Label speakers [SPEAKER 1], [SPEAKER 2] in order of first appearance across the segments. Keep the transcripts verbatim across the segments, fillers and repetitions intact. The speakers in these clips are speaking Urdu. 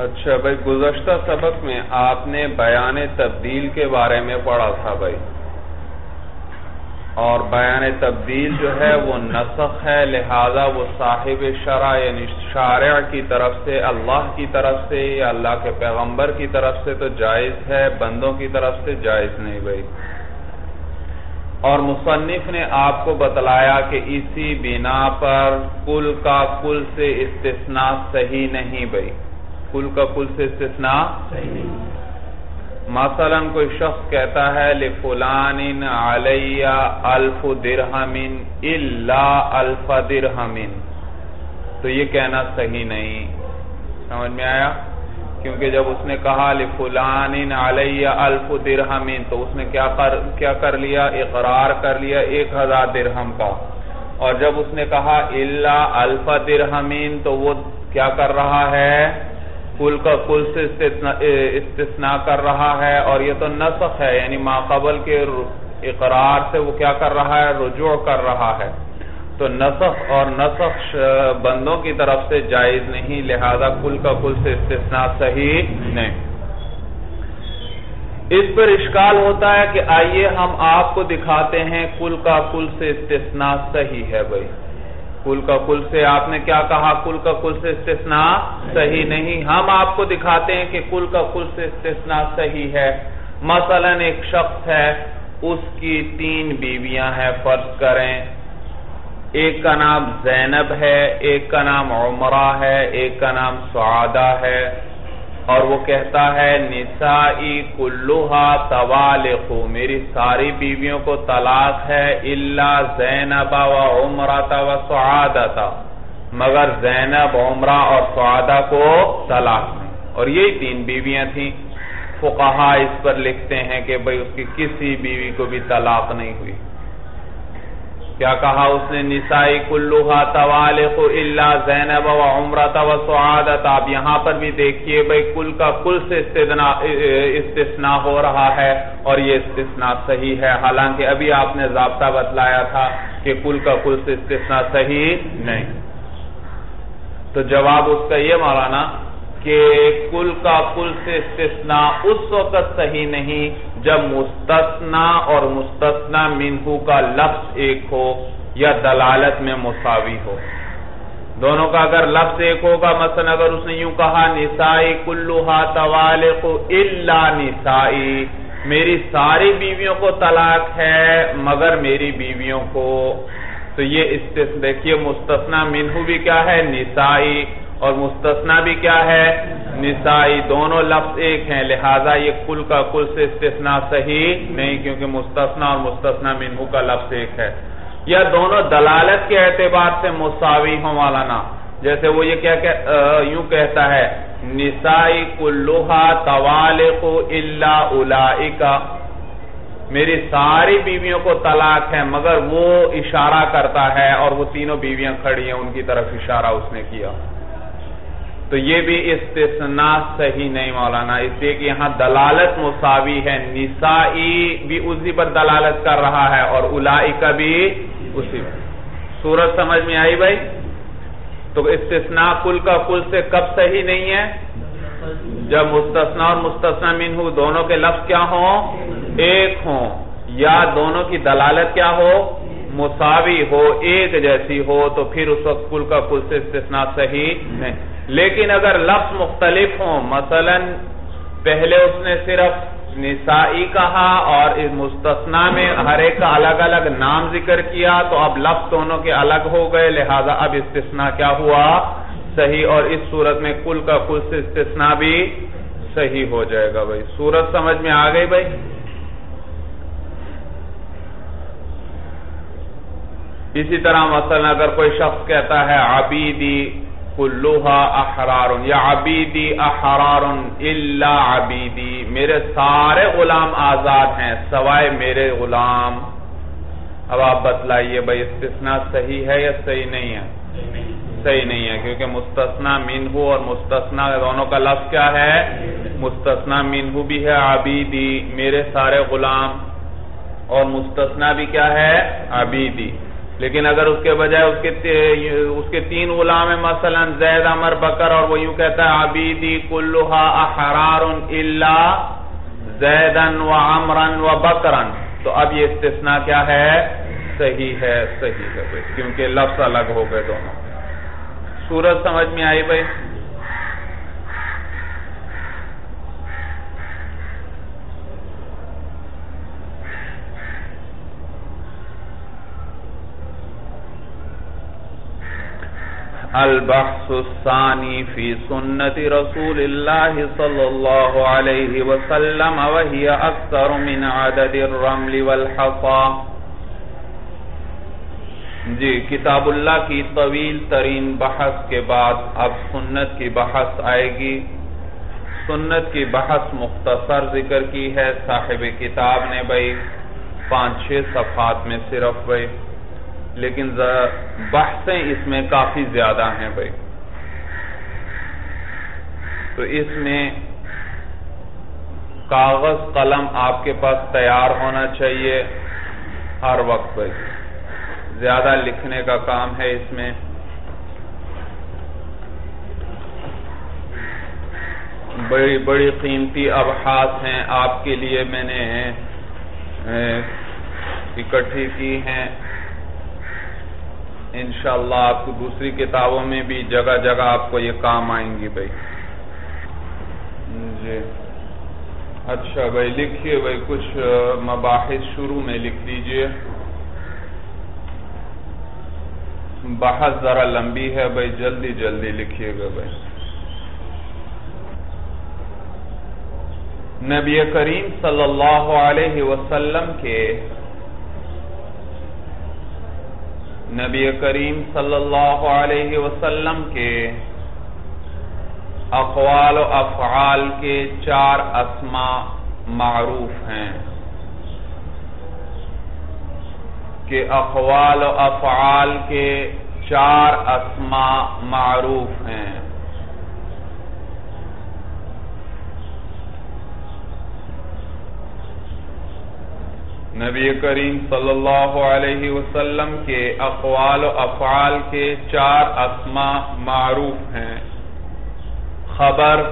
[SPEAKER 1] اچھا بھائی، گزشتہ سبق میں آپ نے بیان تبدیل کے بارے میں پڑھا تھا بھائی، اور بیان تبدیل جو ہے وہ نسخ ہے، لہذا وہ صاحب شرع یعنی شارع کی طرف سے، اللہ کی طرف سے یا اللہ کے پیغمبر کی طرف سے تو جائز ہے، بندوں کی طرف سے جائز نہیں بھائی۔ اور مصنف نے آپ کو بتلایا کہ اسی بنا پر کل کا کل سے استثناء صحیح نہیں بھائی، کل کا کل سے استثناء صحیح نہیں۔ مثلا کوئی شخص کہتا ہے لفلان علی الف درہم الا الف درہم، تو یہ کہنا صحیح نہیں، سمجھ میں آیا؟ کیونکہ جب اس نے کہا لفلان علی الف درہم تو اس نے کیا کر کیا کر لیا؟ اقرار کر لیا ایک ہزار درہم کا، اور جب اس نے کہا الا الف درہم تو وہ کیا کر رہا ہے؟ کل کا کل سے استثناء کر رہا ہے، اور یہ تو نسخ ہے، یعنی ما قبل کے اقرار سے وہ کیا کر رہا ہے؟ رجوع کر رہا ہے۔ تو نسخ اور نسخ بندوں کی طرف سے جائز نہیں، لہذا کل کا کل سے استثناء صحیح نہیں۔ اس پر اشکال ہوتا ہے کہ آئیے ہم آپ کو دکھاتے ہیں کل کا کل سے استثناء صحیح ہے بھائی، کل کا کل سے آپ نے کیا کہا؟ کل کا کل سے استثناء صحیح نہیں۔ ہم آپ کو دکھاتے ہیں کہ کل کا کل سے استثناء صحیح ہے۔ مثلا ایک شخص ہے، اس کی تین بیویاں ہیں، فرض کریں ایک کا نام زینب ہے، ایک کا نام عمرہ ہے، ایک کا نام سعادہ ہے، اور وہ کہتا ہے نسائی کلھا طوالق، میری ساری بیویوں کو طلاق ہے، الا زینب و عمرہ و سعادہ، مگر زینب، عمرہ اور سعادہ کو طلاق نہیں۔ اور یہی تین بیویاں تھیں۔ فقہاء اس پر لکھتے ہیں کہ بھئی اس کی کسی بیوی کو بھی طلاق نہیں ہوئی۔ کیا کہا اس نے؟ نسائی کلھا طوالق الا زینب و عمرہ و سعادہ۔ آپ یہاں پر بھی دیکھیے بھئی کل کا کل سے استثناء ہو رہا ہے، اور یہ استثناء صحیح ہے، حالانکہ ابھی آپ نے ضابطہ بتلایا تھا کہ کل کا کل سے استثناء صحیح نہیں۔ تو جواب اس کا یہ مولانا کہ کل کا کل سے استثناء اس وقت صحیح نہیں جب مستثنی اور مستثنی منہ کا لفظ ایک ہو یا دلالت میں مساوی ہو۔ دونوں کا اگر لفظ ایک ہوگا، مثلا اگر اس نے یوں کہا نسائی کلھا طوالق الا نسائی، میری ساری بیویوں کو طلاق ہے مگر میری بیویوں کو، تو یہ استثناء دیکھیے، مستثنی منہ بھی کیا ہے؟ نسائی، اور مستثنی بھی کیا ہے؟ نسائی، دونوں لفظ ایک ہیں، لہذا یہ کل کا کل سے استثناء صحیح نہیں، کیونکہ مستثنی اور مستثنی منہ کا لفظ ایک ہے۔ یا دونوں دلالت کے اعتبار سے مساوی ہوں مولانا، جیسے وہ یہ کیا کہ یوں کہتا ہے نسائی کلھا طوالق الا اولئک، میری ساری بیویوں کو طلاق ہے مگر وہ اشارہ کرتا ہے، اور وہ تینوں بیویاں کھڑی ہیں، ان کی طرف اشارہ اس نے کیا، تو یہ بھی استثناء صحیح نہیں مولانا، اس لیے کہ یہاں دلالت مساوی ہے، نسائی بھی اسی پر دلالت کر رہا ہے اور اولئک بھی اسی پر۔ صورت سمجھ میں آئی بھائی؟ تو استثناء کل کا کل سے کب صحیح نہیں ہے؟ جب مستثنی اور مستثنی منہ دونوں کے لفظ کیا ہوں؟ ایک ہوں، یا دونوں کی دلالت کیا ہو؟ مساوی ہو، ایک جیسی ہو، تو پھر اس وقت کل کا کل سے استثناء صحیح نہیں۔ لیکن اگر لفظ مختلف ہوں، مثلا پہلے اس نے صرف نسائی کہا اور اس مستثنی میں ہر ایک کا الگ الگ نام ذکر کیا، تو اب لفظ دونوں کے الگ ہو گئے، لہذا اب استثناء کیا ہوا؟ صحیح، اور اس صورت میں کل کا کل سے استثناء بھی صحیح ہو جائے گا بھائی۔ صورت سمجھ میں آ گئی بھائی؟ اسی طرح مثلا اگر کوئی شخص کہتا ہے عبیدی کلھا احرار، یا عبیدی احرار الا عبیدی، میرے سارے غلام آزاد ہیں سوائے میرے غلام۔ اب آپ بتلائیے بھائی استثناء صحیح ہے یا صحیح نہیں ہے؟ صحیح نہیں ہے، کیونکہ مستثنی منہ اور مستثنی دونوں کا لفظ کیا ہے؟ مستثنی منہ بھی ہے عبیدی، میرے سارے غلام، اور مستثنی بھی کیا ہے؟ عبیدی، لیکن اگر اس کے بجائے اس کے اس کے تین غلام ہیں، مثلا زید، عمر، بکر، اور وہ یوں کہتا ہے عبیدی کلھا احرار الا زیدا وعمرا وبکرا، تو اب یہ استثناء کیا ہے؟ صحیح ہے، صحیح ہے بھائی، کیونکہ لفظ الگ ہو گئے دونوں۔ سورج سمجھ میں آئی بھائی؟ البحث الثانی فی سنت رسول اللہ صلی اللہ علیہ وسلم وہی اکثر من عدد الرمل والحصا۔ جی، کتاب اللہ کی طویل ترین بحث کے بعد اب سنت کی بحث آئے گی۔ سنت کی بحث مختصر ذکر کی ہے صاحب کتاب نے بھائی، پانچ چھ صفحات میں صرف بھائی، لیکن بحثیں اس میں کافی زیادہ ہیں بھائی، تو اس میں کاغذ قلم آپ کے پاس تیار ہونا چاہیے ہر وقت بھائی، زیادہ لکھنے کا کام ہے اس میں۔ بڑی بڑی قیمتی ابحاث ہیں آپ کے لیے، میں نے اکٹھی کی ہیں، انشاءاللہ آپ کو دوسری کتابوں میں بھی جگہ جگہ آپ کو یہ کام آئیں گی بھائی۔ جی اچھا بھائی، لکھیے بھائی، کچھ مباحث شروع میں لکھ لیجئے، بحث ذرا لمبی ہے بھائی، جلدی جلدی لکھیے گا بھائی۔ نبی کریم صلی اللہ علیہ وسلم کے نبی کریم صلی اللہ علیہ وسلم کے اقوال و افعال کے چار اسماء معروف ہیں، کہ اقوال و افعال کے چار اسماء معروف ہیں۔ نبی کریم صلی اللہ علیہ وسلم کے اقوال و افعال کے چار اسماء معروف ہیں۔ خبر،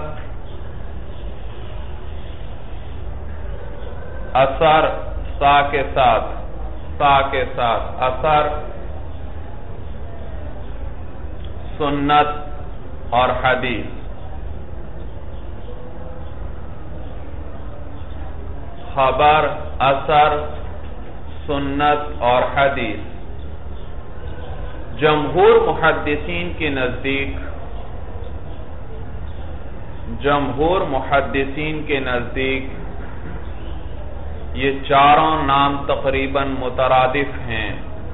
[SPEAKER 1] اثر، سا کے ساتھ سا کے ساتھ اثر، سنت اور حدیث۔ خبر، اثر، سنت اور حدیث۔ جمہور محدثین کے نزدیک جمہور محدثین کے نزدیک یہ چاروں نام تقریباً مترادف ہیں۔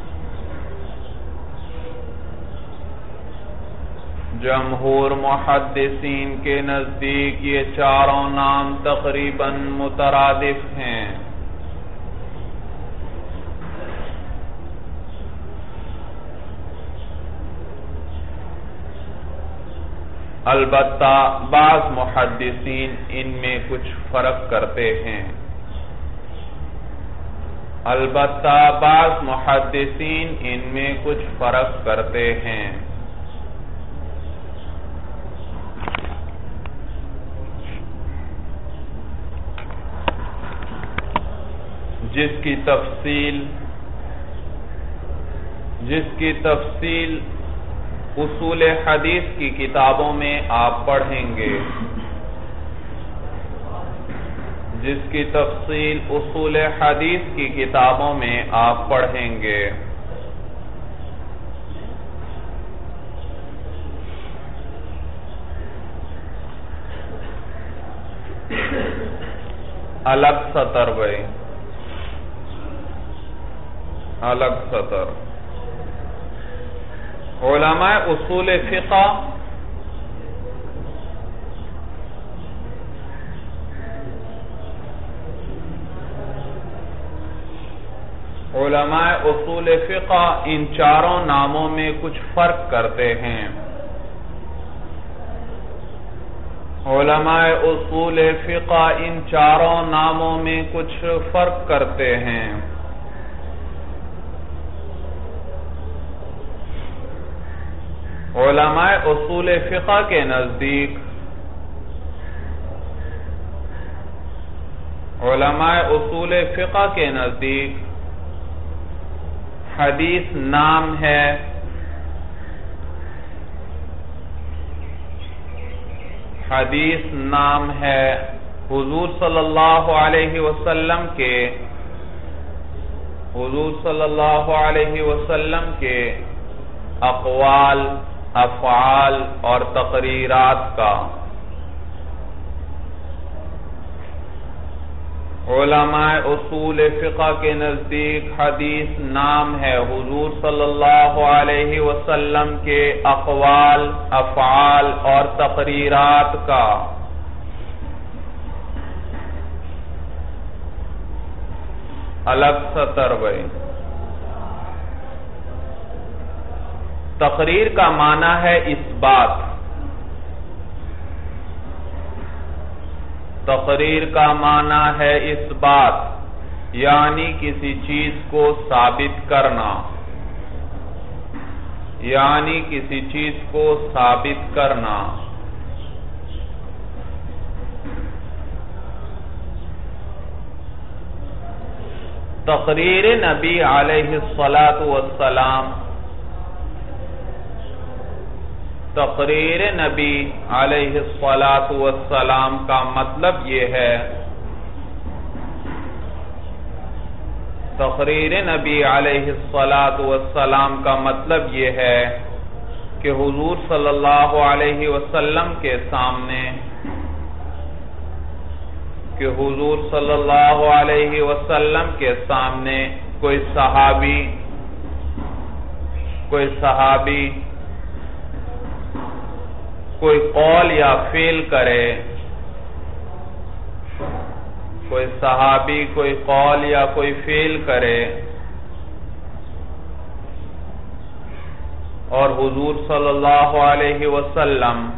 [SPEAKER 1] جمہور محدثین کے نزدیک یہ چاروں نام تقریباً مترادف ہیں۔ البتہ بعض محدثین ان میں کچھ فرق کرتے ہیں البتہ بعض محدثین ان میں کچھ فرق کرتے ہیں جس کی تفصیل جس کی تفصیل اصول حدیث کی کتابوں میں آپ پڑھیں گے جس کی تفصیل اصول حدیث کی کتابوں میں آپ پڑھیں گے الگ سطر بھائی الگ سطر علماء اصول فقہ علماء اصول فقہ ان چاروں ناموں میں کچھ فرق کرتے ہیں علماء اصول فقہ ان چاروں ناموں میں کچھ فرق کرتے ہیں علماء اصول فقہ کے نزدیک علماء اصول فقہ کے نزدیک حدیث نام ہے حدیث نام ہے حضور صلی اللہ علیہ وسلم کے حضور صلی اللہ علیہ وسلم کے اقوال، افعال اور تقریرات کا۔ علماء اصول فقہ کے نزدیک حدیث نام ہے حضور صلی اللہ علیہ وسلم کے اقوال، افعال اور تقریرات کا۔ الگ سطر بھائی، تقریر کا معنی ہے اس بات تقریر کا معنی ہے اس بات یعنی کسی چیز کو ثابت کرنا یعنی کسی چیز کو ثابت کرنا تقریر نبی علیہ الصلاۃ والسلام تقریر نبی علیہ الصلاۃ والسلام کا مطلب یہ ہے تقریر نبی علیہ الصلاۃ والسلام کا مطلب یہ ہے کہ حضور صلی اللہ علیہ وسلم کے سامنے کہ حضور صلی اللہ علیہ وسلم کے سامنے کوئی صحابی کوئی صحابی کوئی قول یا فعل کرے کوئی صحابی کوئی قول یا کوئی فعل کرے اور حضور صلی اللہ علیہ وسلم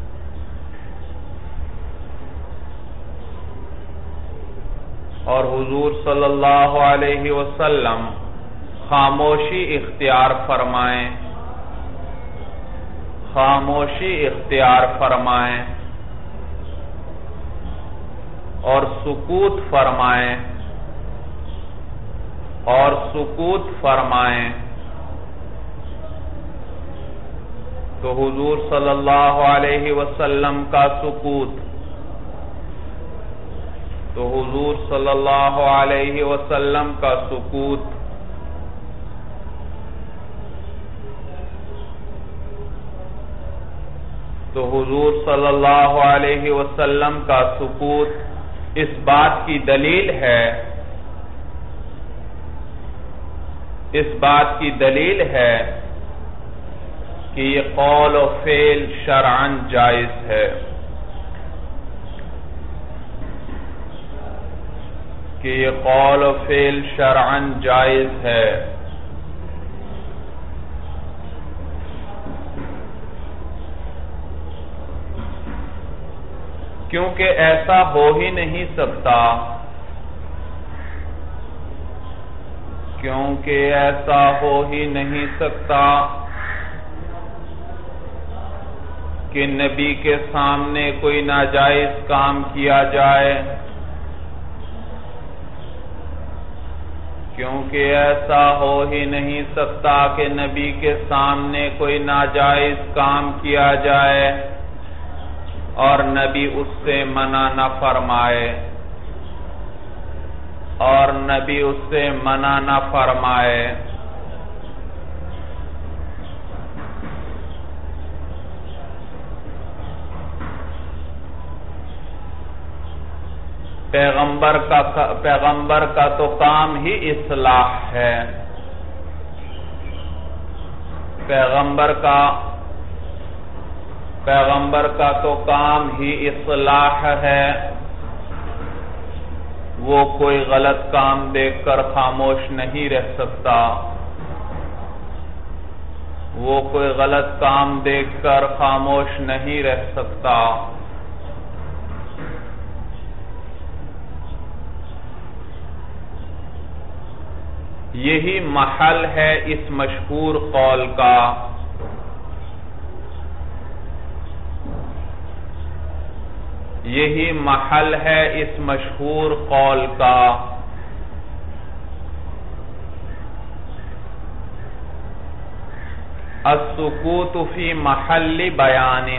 [SPEAKER 1] اور حضور صلی اللہ علیہ وسلم خاموشی اختیار فرمائیں خاموشی اختیار فرمائیں اور سکوت فرمائیں اور سکوت فرمائیں تو حضور صلی اللہ علیہ وسلم کا سکوت تو حضور صلی اللہ علیہ وسلم کا سکوت تو حضور صلی اللہ علیہ وسلم کا سکوت اس بات کی دلیل ہے اس بات کی دلیل ہے کہ یہ قول و فعل شرعاً جائز ہے کہ یہ قول و فعل شرعاً جائز ہے کیونکہ ایسا ہو ہی نہیں سکتا کیونکہ ایسا ہو ہی نہیں سکتا کہ نبی کے سامنے کوئی ناجائز کام کیا جائے کیونکہ ایسا ہو ہی نہیں سکتا کہ نبی کے سامنے کوئی ناجائز کام کیا جائے اور نبی اس سے منع نہ فرمائے اور نبی اس سے منع نہ فرمائے پیغمبر کا پیغمبر کا تو کام ہی اصلاح ہے پیغمبر کا پیغمبر کا تو کام ہی اصلاح ہے وہ کوئی غلط کام دیکھ کر خاموش نہیں رہ سکتا وہ کوئی غلط کام دیکھ کر خاموش نہیں رہ سکتا یہی محل ہے اس مشہور قول کا یہی محل ہے اس مشہور قول کا. السکوت فی محل بیان،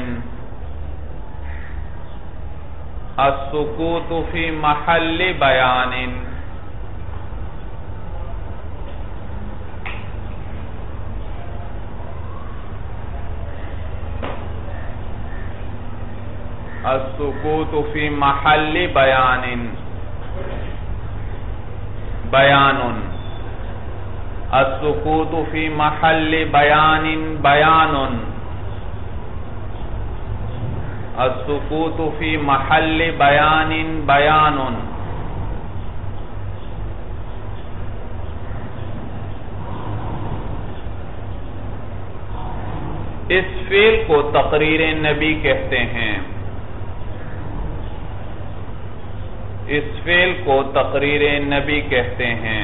[SPEAKER 1] السکوت فی محل بیان. السکوت فی محل بیان بیان السکوت فی محل بیان بیان السکوت فی محل بیان بیان. اس فعل کو تقریر نبی کہتے ہیں. اس فعل کو تقریر نبی کہتے ہیں.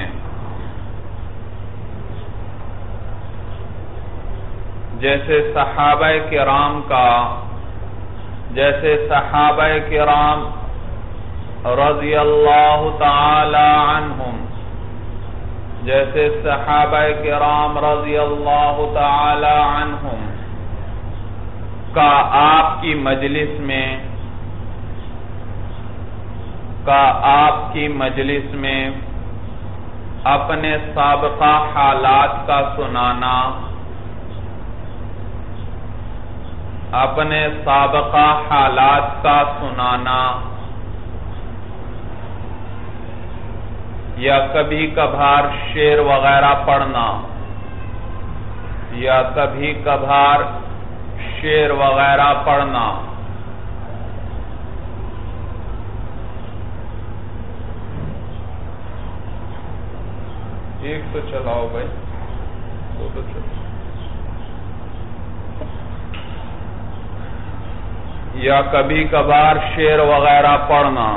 [SPEAKER 1] جیسے صحابہ کرام کا جیسے صحابہ کرام رضی اللہ تعالی عنہم جیسے صحابہ کرام رضی اللہ تعالی عنہم کا آپ کی مجلس میں کا آپ کی مجلس میں اپنے سابقہ حالات کا سنانا اپنے سابقہ حالات کا سنانا یا کبھی کبھار شعر وغیرہ پڑھنا یا کبھی کبھار شعر وغیرہ پڑھنا. ایک تو چلاؤ بھائی، دو تو چلاؤ. یا کبھی کبھار شعر وغیرہ پڑھنا.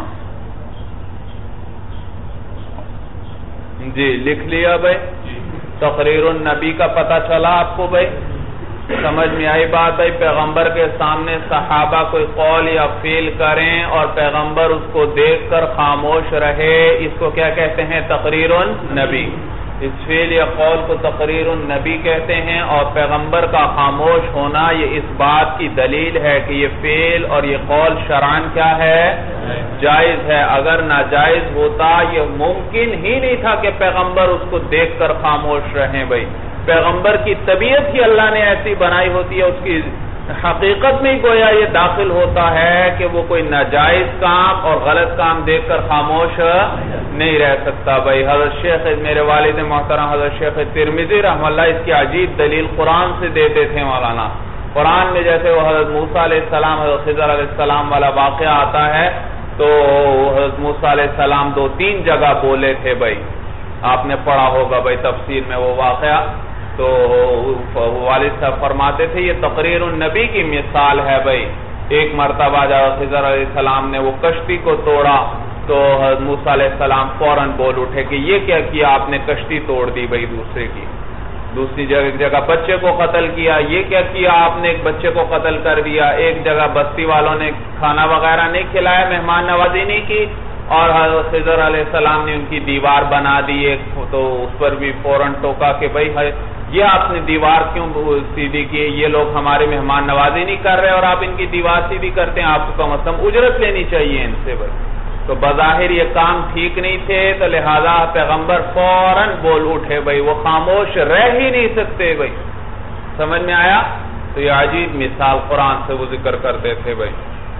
[SPEAKER 1] جی لکھ لیا بھائی. تقریر النبی کا پتہ چلا آپ کو بھائی؟ سمجھ میں آئی بات ہے؟ پیغمبر کے سامنے صحابہ کوئی قول یا فعل کریں اور پیغمبر اس کو دیکھ کر خاموش رہے، اس کو کیا کہتے ہیں؟ تقریر النبی. اس فعل یا قول کو تقریر النبی کہتے ہیں، اور پیغمبر کا خاموش ہونا یہ اس بات کی دلیل ہے کہ یہ فعل اور یہ قول شرعاً کیا ہے؟ جائز ہے. اگر ناجائز ہوتا یہ ممکن ہی نہیں تھا کہ پیغمبر اس کو دیکھ کر خاموش رہیں. بھائی پیغمبر کی طبیعت ہی اللہ نے ایسی بنائی ہوتی ہے، اس کی حقیقت میں گویا یہ داخل ہوتا ہے کہ وہ کوئی ناجائز کام اور غلط کام دیکھ کر خاموش نہیں رہ سکتا. بھائی حضرت شیخ میرے والد محترم حضرت شیخ ترمذی رحمہ اللہ اس کی عجیب دلیل قرآن سے دیتے تھے مولانا. قرآن میں جیسے وہ حضرت موسیٰ علیہ السلام حضرت خضر علیہ السلام والا واقعہ آتا ہے تو حضرت موسیٰ علیہ السلام دو تین جگہ بولے تھے. بھائی آپ نے پڑھا ہوگا بھائی تفسیر میں وہ واقعہ. تو والد صاحب فرماتے تھے یہ تقریر النبی کی مثال ہے. بھائی ایک مرتبہ جب خضر علیہ السلام نے وہ کشتی کو توڑا تو حضرت موسیٰ علیہ السلام فوراً بول اٹھے کہ یہ کیا کیا آپ نے؟ کشتی توڑ دی. بھائی دوسرے کی. دوسری جگہ ایک جگہ بچے کو قتل کیا، یہ کیا کیا آپ نے؟ ایک بچے کو قتل کر دیا. ایک جگہ بستی والوں نے کھانا وغیرہ نہیں کھلایا، مہمان نوازی نہیں کی، اور حضرت خضر علیہ السلام نے ان کی دیوار بنا دی ایک، تو اس پر بھی فوراً ٹوکا کہ بھائی یہ آپ نے دیوار کیوں سیدھی کی؟ یہ لوگ ہمارے مہمان نوازی نہیں کر رہے اور آپ ان کی دیوار سیدھی کرتے ہیں، آپ کو کم از کم اجرت لینی چاہیے ان سے. بھائی تو بظاہر یہ کام ٹھیک نہیں تھے، تو لہذا پیغمبر فوراً بول اٹھے. بھائی وہ خاموش رہ ہی نہیں سکتے. بھائی سمجھ میں آیا؟ تو یہ عجیب مثال قرآن سے وہ ذکر کرتے تھے. بھائی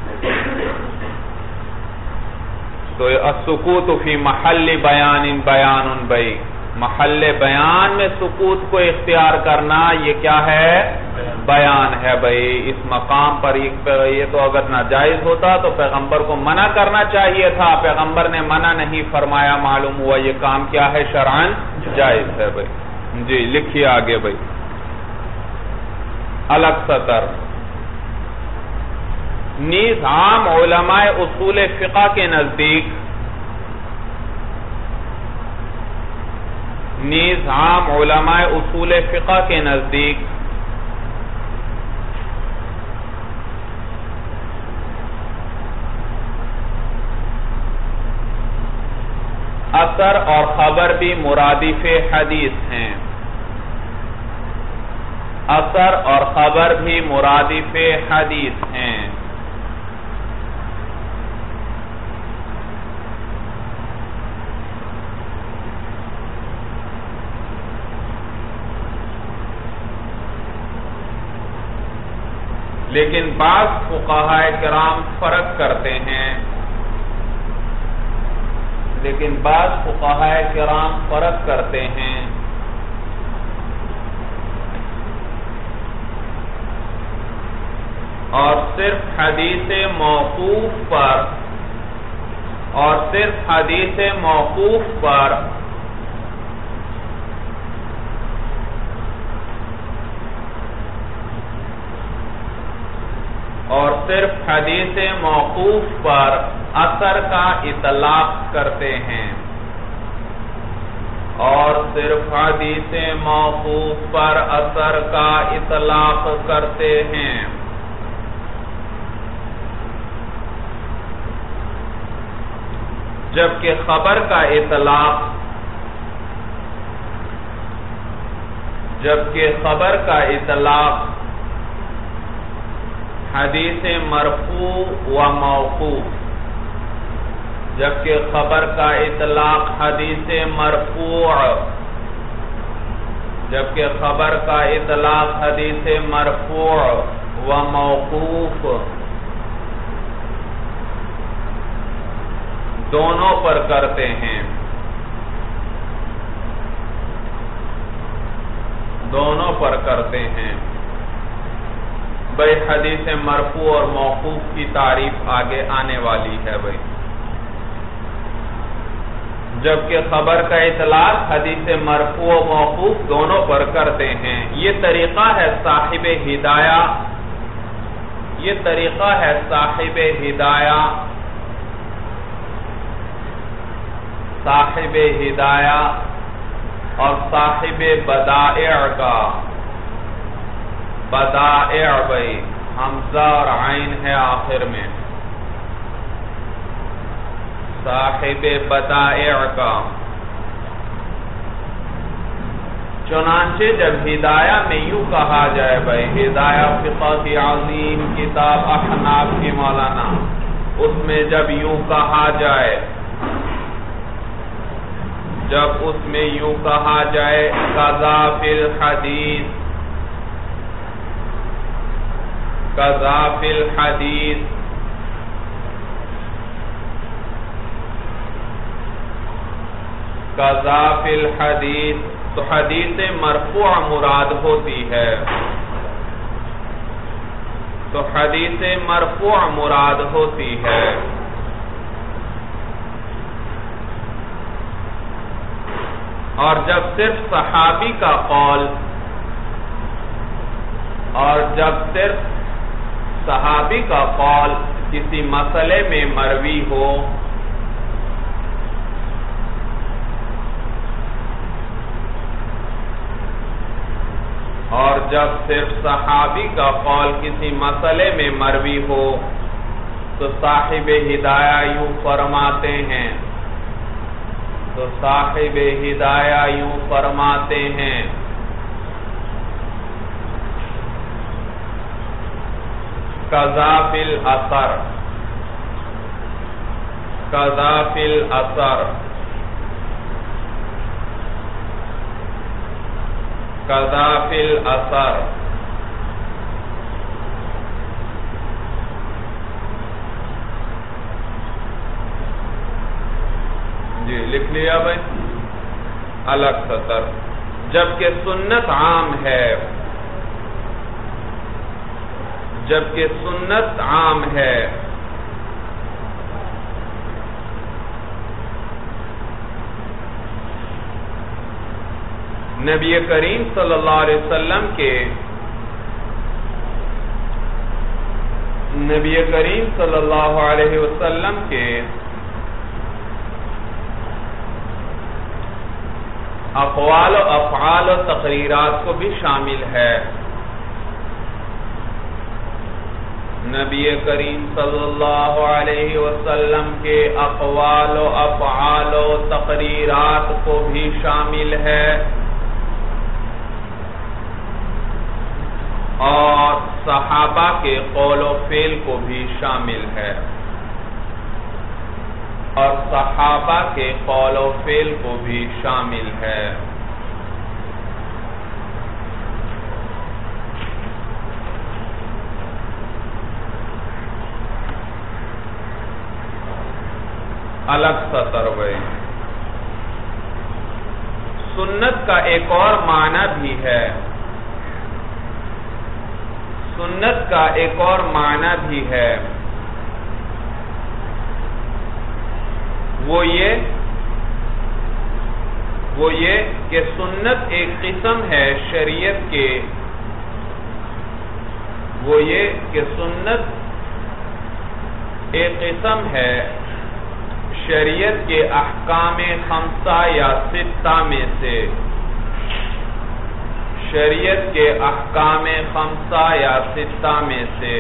[SPEAKER 1] تو السکوت فی محل بیان بیان. بھائی محل بیان میں سکوت کو اختیار کرنا یہ کیا ہے؟ بیان ہے. بھئی اس مقام پر یہ تو اگر ناجائز ہوتا تو پیغمبر کو منع کرنا چاہیے تھا، پیغمبر نے منع نہیں فرمایا، معلوم ہوا یہ کام کیا ہے؟ شرعاً جائز ہے. بھئی جی لکھیے آگے. بھئی الگ سطر. نیز عام علماء اصول فقہ کے نزدیک نیز عام علماء اصول فقہ کے نزدیک اثر اور خبر بھی مرادف حدیث ہیں، اثر اور خبر بھی مرادف حدیث ہیں۔ لیکن بعض فقہاء کرام فرق کرتے ہیں لیکن بعض فقہاء کرام فرق کرتے ہیں اور صرف حدیث موقوف پر اور صرف حدیث موقوف پر اور صرف حدیث موقوف پر اثر کا اطلاق کرتے ہیں اور صرف حدیث موقوف پر اثر کا اطلاق کرتے ہیں۔ جبکہ خبر کا اطلاق جبکہ خبر کا اطلاق حدیث مرفوع و موقوف جبکہ خبر کا اطلاق حدیث مرفوع جبکہ خبر کا اطلاق حدیث مرفوع و موقوف دونوں پر کرتے ہیں دونوں پر کرتے ہیں بھئی حدیث مرفوع اور موقوف کی تعریف آگے آنے والی ہے بھئی جبکہ خبر کا اطلاق حدیث مرفوع و موقوف دونوں پر کرتے ہیں۔ یہ طریقہ ہے صاحب ہدایہ یہ طریقہ ہے صاحب ہدایہ صاحب ہدایہ اور صاحب بدائع کا بدائع بھئی حمزہ اور عین ہے آخر میں صاحب بدائع کا چنانچہ جب ہدایہ میں یوں کہا جائے بھئی ہدایہ فقہ کی عظیم کتاب احناف کی مولانا اس میں جب یوں کہا جائے جب اس میں یوں کہا جائے قضا فی الحدیث قضا فی الحدیث قضا فی الحدیث تو حدیث مرفوع مراد ہوتی ہے تو حدیث مرفوع مراد ہوتی ہے اور جب صرف صحابی کا قول اور جب صرف صحابی کا قول کسی مسئلے میں مروی ہو اور جب صرف صحابی کا قول کسی مسئلے میں مروی ہو تو صاحب ہدایہ یوں فرماتے ہیں تو صاحب ہدایہ یوں فرماتے ہیں قضا فی الاثر قضا فی الاثر قضا فی الاثر جی لکھ لیا بھائی الگ سطر جبکہ سنت عام ہے جبکہ سنت عام ہے نبی کریم صلی اللہ علیہ وسلم کے نبی کریم صلی اللہ علیہ وسلم کے اقوال و افعال و تقریرات کو بھی شامل ہے نبی کریم صلی اللہ علیہ وسلم کے اقوال و افعال و تقریرات کو بھی شامل ہے اور صحابہ کے قول و فعل کو بھی شامل ہے اور صحابہ کے قول و فعل کو بھی شامل ہے الگ سا تروے سنت کا ایک اور معنی بھی ہے سنت کا ایک اور معنی بھی ہے وہ یہ وہ یہ کہ سنت ایک قسم ہے شریعت کے وہ یہ کہ سنت ایک قسم ہے شریعت کے احکام خمسہ یا ستہ میں سے شریعت کے احکام خمسہ یا ستہ میں سے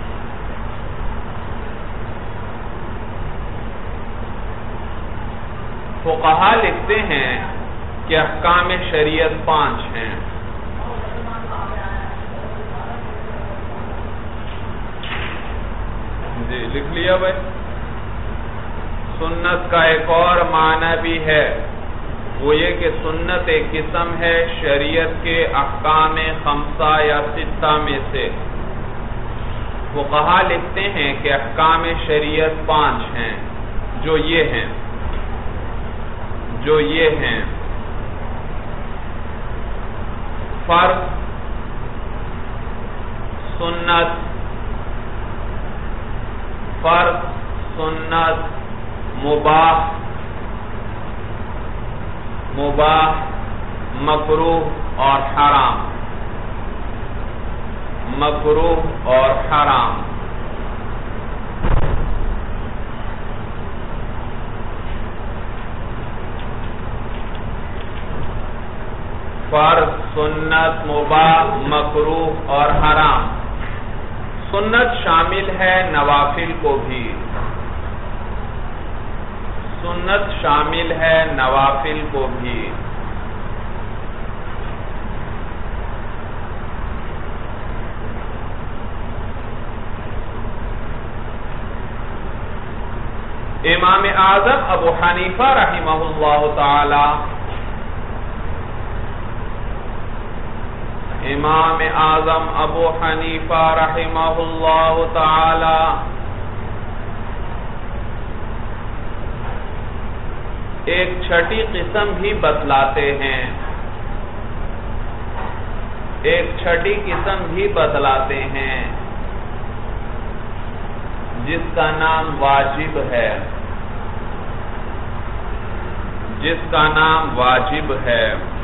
[SPEAKER 1] فقہا لکھتے ہیں کہ احکام شریعت پانچ ہیں جی لکھ لیا بھائی سنت کا ایک اور معنی بھی ہے وہ یہ کہ سنت ایک قسم ہے شریعت کے احکام خمسہ یا ستہ میں سے فقہا لکھتے ہیں کہ احکام شریعت پانچ ہیں جو یہ ہیں جو یہ ہیں فرض سنت فرض سنت مباح مباح مکروہ اور حرام مکروہ اور حرام فرض سنت مباح مکروہ اور حرام سنت شامل ہے نوافل کو بھی سنت شامل ہے نوافل کو بھی امام اعظم ابو حنیفہ رحمہ اللہ تعالی امام اعظم ابو حنیفہ رحمہ اللہ تعالی ایک چھٹی قسم بھی بتلاتے ہیں ایک چھٹی قسم بھی بتلاتے ہیں جس کا نام واجب ہے جس کا نام واجب ہے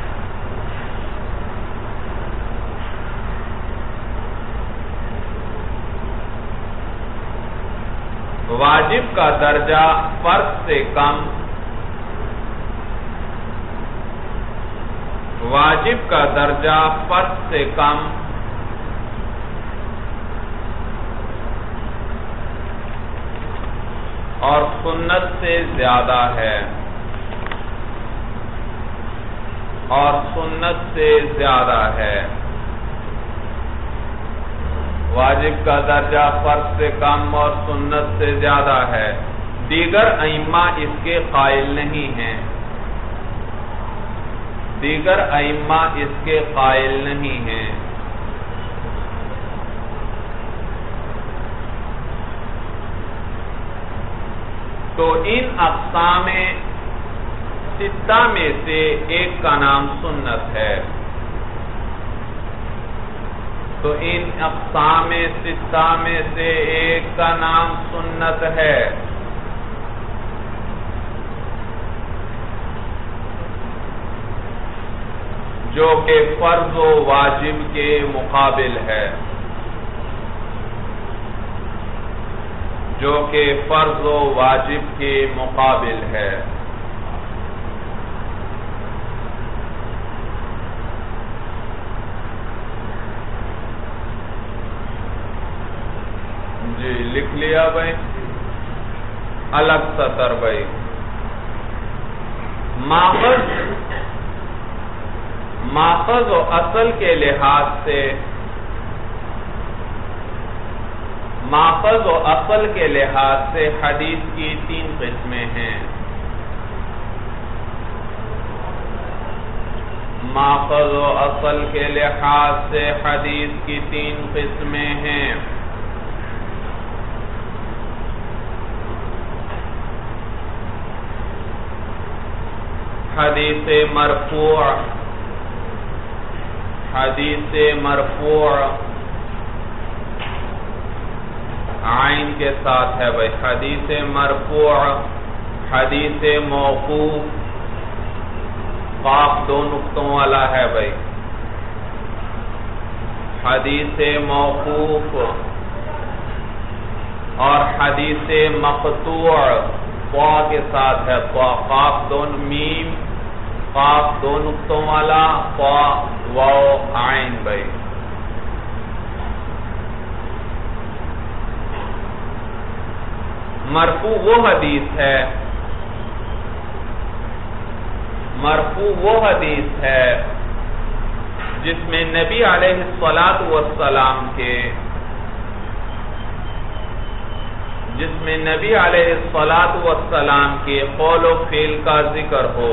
[SPEAKER 1] واجب کا درجہ فرض سے کم واجب کا درجہ فرض سے کم اور سنت سے زیادہ ہے اور سنت سے زیادہ ہے واجب کا درجہ فرض سے کم اور سنت سے زیادہ ہے دیگر ائمہ اس کے قائل نہیں ہیں دیگر ائمہ اس کے قائل نہیں ہیں تو ان اقسام ستہ میں سے ایک کا نام سنت ہے تو ان اقسام ستہ میں سے ایک کا نام سنت ہے جو کہ فرض و واجب کے مقابل ہے جو کہ فرض و واجب کے مقابل ہے جی لکھ لیا بھائی، الگ سطر بھائی. ماخذ ماخذ و اصل کے لحاظ سے ماخذ و اصل کے لحاظ سے حدیث کی تین قسمیں ہیں. ماخذ و اصل کے لحاظ سے حدیث کی تین قسمیں ہیں. حدیث مرفوع، حدیث مرفوع عین کے ساتھ ہے بھائی. حدیث مرفوع، حدیث موقوف قاف دو نقطوں والا ہے بھائی. حدیث موقوف اور حدیث مقطوع قا کے ساتھ ہے. قاف دو میم قاف دو نقطوں والا قا واو عین بھائی. مرفوع وہ حدیث ہے مرفوع وہ حدیث ہے جس میں نبی علیہ الصلاۃ والسلام کے جس میں نبی علیہ الصلاۃ والسلام کے قول و فعل کا ذکر ہو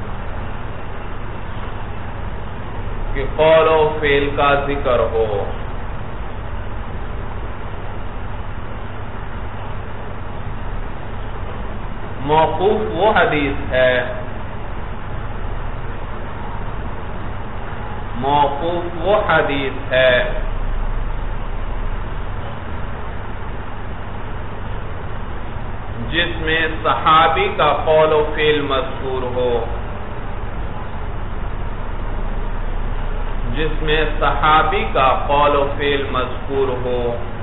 [SPEAKER 1] کہ قول و فعل کا ذکر ہو. موقوف وہ حدیث ہے موقوف وہ حدیث ہے جس میں صحابی کا قول و فعل مذکور ہو جس میں صحابی کا قول و فعل مذکور ہو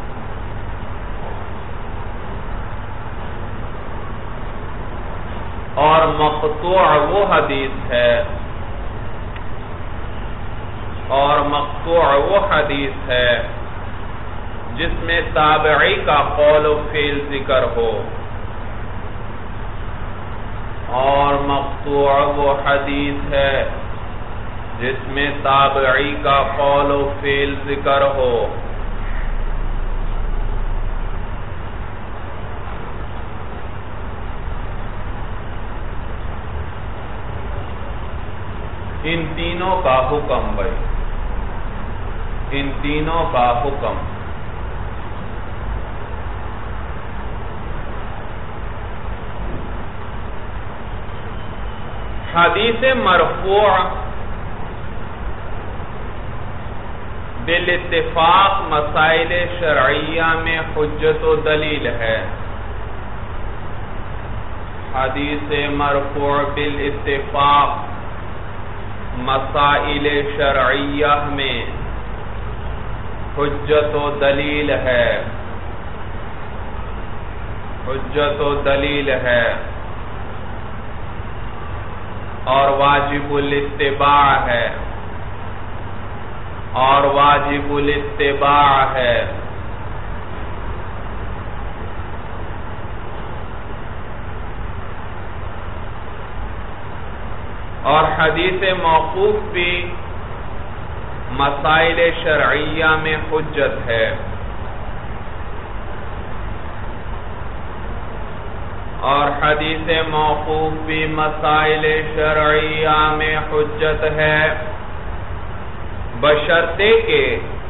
[SPEAKER 1] اور مقطوع وہ حدیث ہے اور مقطوع وہ حدیث ہے جس میں تابعی کا قول و فعل ذکر ہو اور مقطوع وہ حدیث ہے جس میں تابعی کا قول و فعل ذکر ہو. ان تینوں کا حکم بھائی ان تینوں کا حکم حدیث مرفوع بالاتفاق مسائل شرعیہ میں حجت و دلیل ہے. حدیث مرفوع بالاتفاق مسائل شرعیہ میں حجت و دلیل ہے حجت و دلیل ہے اور واجب الاتباع ہے اور واجب الاتباع ہے. اور حدیث موقوف بھی مسائل شرعیہ میں حجت ہے اور حدیث موقوف بھی مسائل شرعیہ میں حجت ہے بشرطے کہ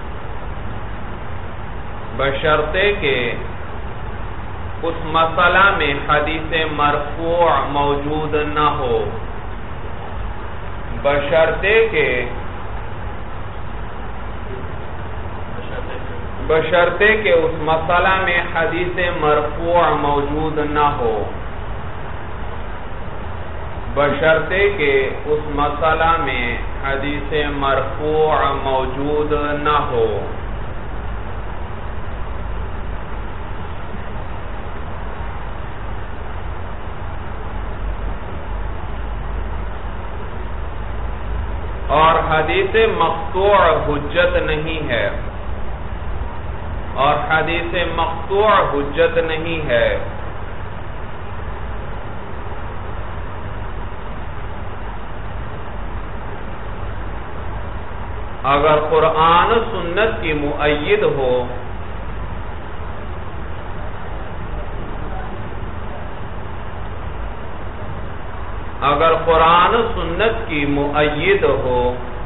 [SPEAKER 1] بشرطے کہ اس مسئلہ میں حدیث مرفوع موجود نہ ہو بشرطے کہ بشرطے کہ اس مسئلہ میں حدیث مرفوع موجود نہ ہو بشرطے کہ اس مسئلہ میں حدیث مرفوع موجود نہ ہو. اور حدیث مقطوع حجت نہیں ہے اور حدیث مقطوع حجت نہیں ہے۔ اگر قرآن و سنت کی مؤید ہو اگر قرآن و سنت کی مؤید ہو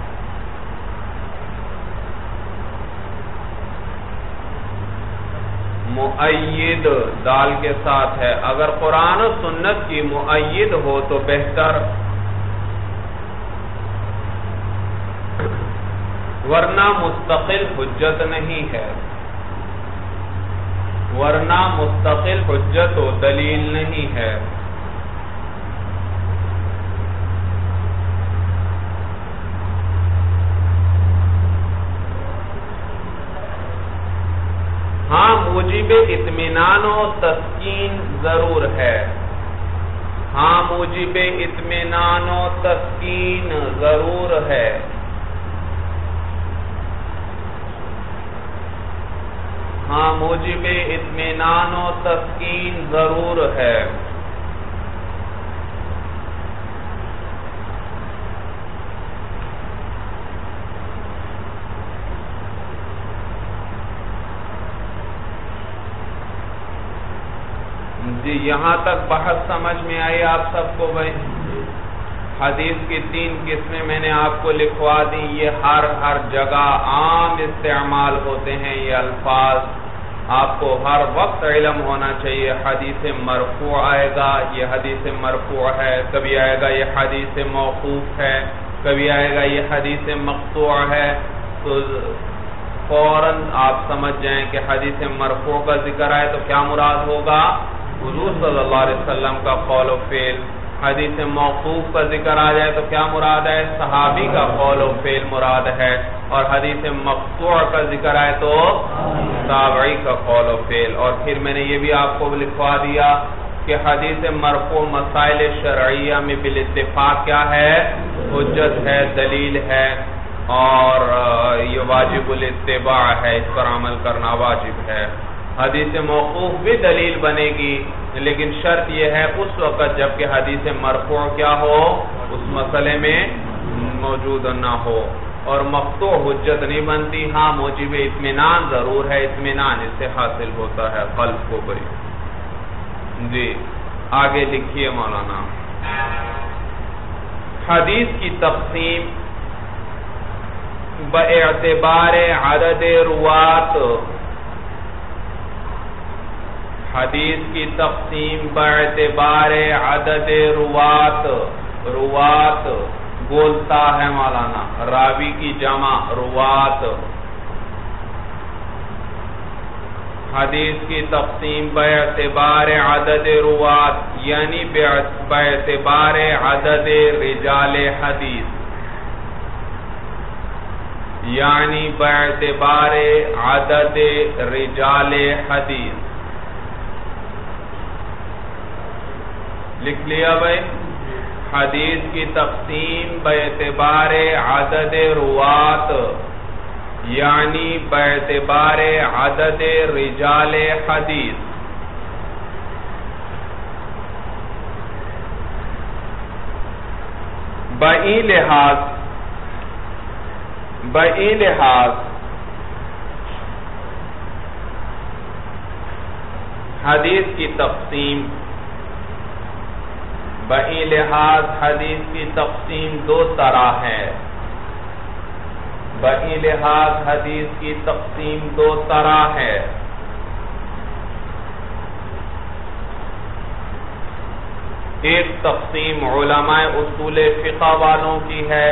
[SPEAKER 1] مؤید دال کے ساتھ ہے، اگر قرآن و سنت کی مؤید ہو تو بہتر، ورنہ مستقل حجت نہیں ہے، ورنہ مستقل حجت و دلیل نہیں ہے۔ ہاں موجب اطمینان و تسکین ضرور ہے، ہاں موجب اطمینان و تسکین ضرور ہے، ہاں موجب اطمینان و تسکین ضرور ہے۔ جی یہاں تک بحث سمجھ میں آئی آپ سب کو بھائی؟ حدیث کی تین قسمیں میں نے آپ کو لکھوا دی، یہ ہر ہر جگہ عام استعمال ہوتے ہیں یہ الفاظ، آپ کو ہر وقت علم ہونا چاہیے۔ حدیث مرفوع آئے گا یہ حدیث مرفوع ہے، کبھی آئے گا یہ حدیث موقوف ہے، کبھی آئے گا یہ حدیث مقطوع ہے، تو فوراً آپ سمجھ جائیں کہ حدیث مرفوع کا ذکر آئے تو کیا مراد ہوگا؟ حضور صلی اللہ علیہ وسلم کا قول و فعل۔ حدیث موقوف کا ذکر آ جائے تو کیا مراد ہے؟ صحابی کا قول و فعل مراد ہے، اور حدیث مقطوع کا ذکر آئے تو تابعی کا قول و فعل۔ اور پھر میں نے یہ بھی آپ کو لکھوا دیا کہ حدیث مرفوع مسائل شرعیہ میں بالاتفاق کیا ہے؟ حجت ہے، دلیل ہے، اور یہ واجب الاتباع ہے، اس پر عمل کرنا واجب ہے۔ حدیث موقوف بھی دلیل بنے گی، لیکن شرط یہ ہے اس وقت جب کہ حدیث مرفوع کیا ہو؟ اس مسئلے میں موجود نہ ہو، اور مقطوع حجت نہیں بنتی۔ ہاں موجب اطمینان ضرور ہے، اطمینان اس سے حاصل ہوتا ہے قلب کو بھئی۔ جی آگے لکھیے مولانا، حدیث کی تقسیم باعتبار عدد روات، حدیث کی تقسیم باعتبار عدد روات، روات بولتا ہے مولانا، راوی کی جمع روات۔ حدیث کی تقسیم باعتبار عدد روات یعنی باعتبار عدد رجال حدیث، یعنی باعتبار عدد رجال حدیث۔ لکھ لیا بھائی؟ حدیث کی تقسیم باعتبار عدد روات یعنی باعتبار عدد رجال حدیث۔ بئی لحاظ بئی لحاظ حدیث کی تقسیم بئی لحاظ حدیث کی تقسیم دو طرح ہے، بئی لحاظ حدیث کی تقسیم دو طرح ہے۔ ایک تقسیم علماء اصول فقہ والوں کی ہے،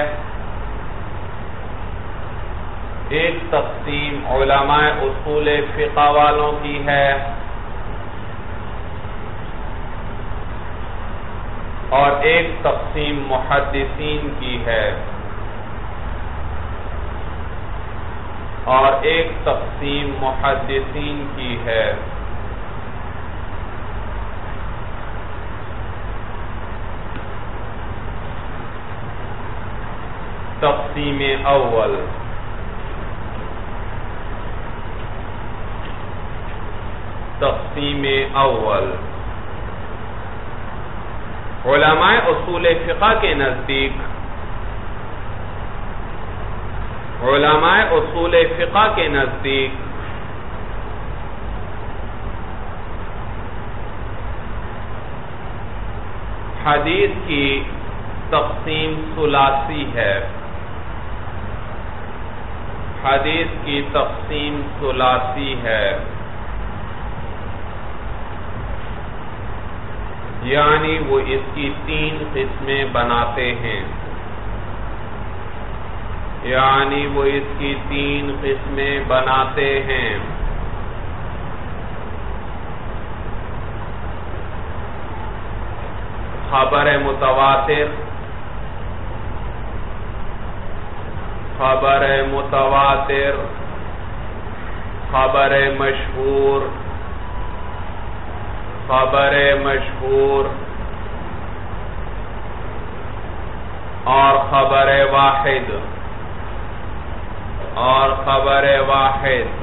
[SPEAKER 1] ایک تقسیم علماء اصول فقہ والوں کی ہے، اور ایک تقسیم محدثین کی ہے، اور ایک تقسیم محدثین کی ہے۔ تقسیم اول، تقسیم اول، علماء اصول فقہ کے نزدیک علماء اصول فقہ کے نزدیک حدیث کی تقسیم ثلاثی ہے، حدیث کی تقسیم ثلاثی ہے، یعنی وہ اس کی تین قسمیں بناتے ہیں، یعنی وہ اس کی تین قسمیں بناتے ہیں۔ خبر متواتر، خبر متواتر، خبر مشہور، خبر مشہور اور خبر واحد، اور خبر واحد۔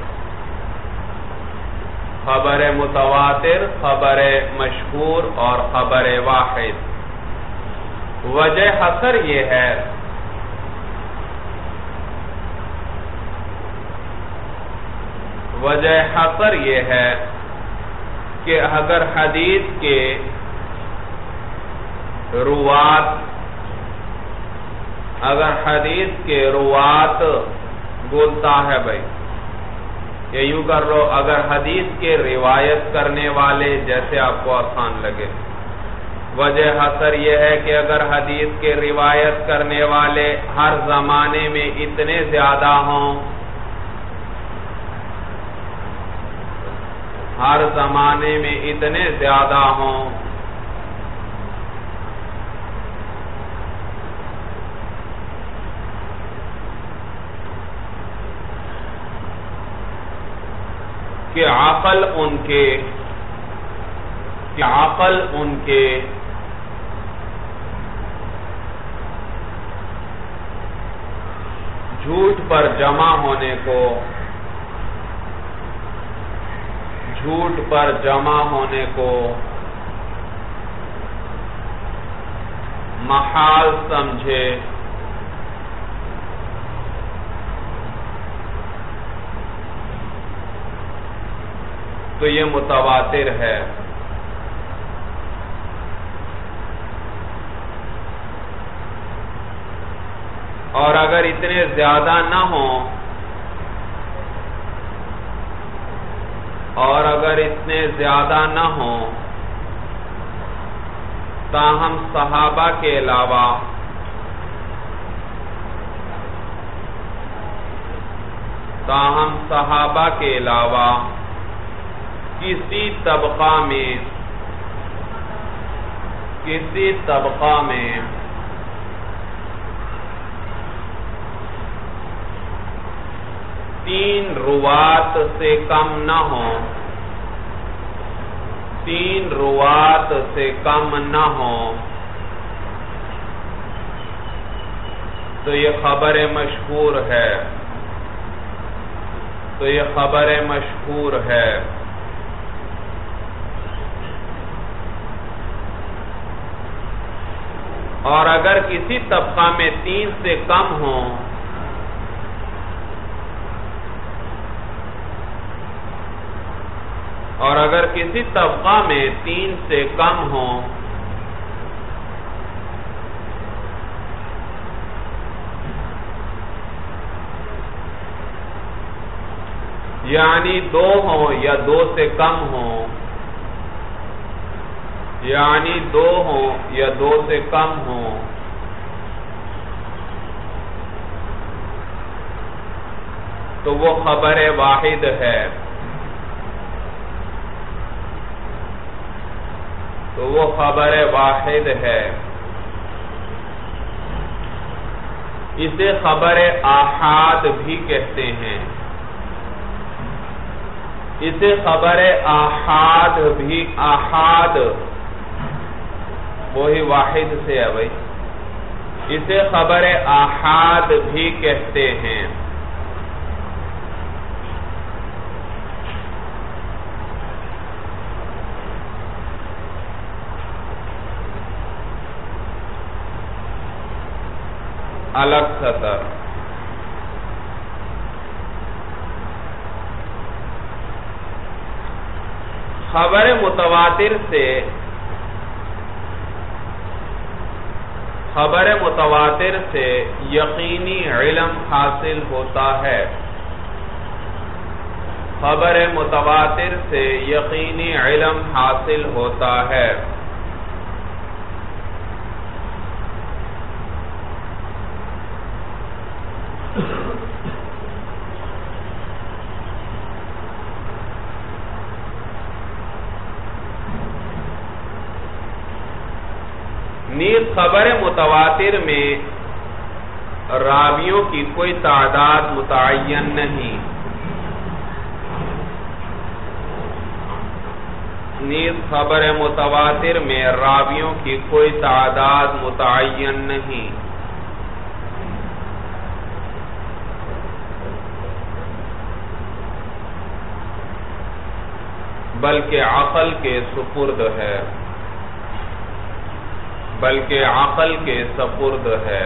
[SPEAKER 1] خبر متواتر، خبر مشہور اور خبر واحد۔ وجہ حصر یہ ہے وجہ حصر یہ ہے کہ اگر حدیث کے روات اگر حدیث کے روات بولتا ہے بھائی، یا یوں کر لو، اگر حدیث کے روایت کرنے والے، جیسے آپ کو آسان لگے، وجہ حصر یہ ہے کہ اگر حدیث کے روایت کرنے والے ہر زمانے میں اتنے زیادہ ہوں ہر زمانے میں اتنے زیادہ ہوں کہ عقل ان کے کہ عقل ان کے جھوٹ پر جمع ہونے کو جھوٹ پر جمع ہونے کو محال سمجھے، تو یہ متواتر ہے۔ اور اگر اتنے زیادہ نہ ہوں اور اگر اتنے زیادہ نہ ہوں تاہم صحابہ کے علاوہ تاہم صحابہ کے علاوہ کسی طبقہ میں کسی طبقہ میں تین روات سے کم نہ ہوں تین روات سے کم نہ ہوں تو یہ خبر مشہور ہے تو یہ خبر مشہور ہے اور اگر کسی طبقہ میں تین سے کم ہوں اور اگر کسی طبقہ میں تین سے کم ہوں یعنی دو ہوں یا دو سے کم ہوں یعنی دو ہوں یا دو سے کم ہوں تو وہ خبر واحد ہے تو وہ خبر واحد ہے اسے خبر آحاد بھی کہتے ہیں اسے خبر آحاد بھی آحاد وہی واحد سے ہے بھائی اسے خبر آحاد بھی کہتے ہیں الگ سطر. خبر متواتر سے خبر متواتر سے یقینی علم حاصل ہوتا ہے. خبر متواتر سے یقینی علم حاصل ہوتا ہے. نیز خبر متواتر میں راویوں کی کوئی تعداد متعین نہیں. نیز خبر متواتر میں راویوں کی کوئی تعداد متعین نہیں. بلکہ عقل کے سپرد ہے بلکہ عقل کے سپرد ہے.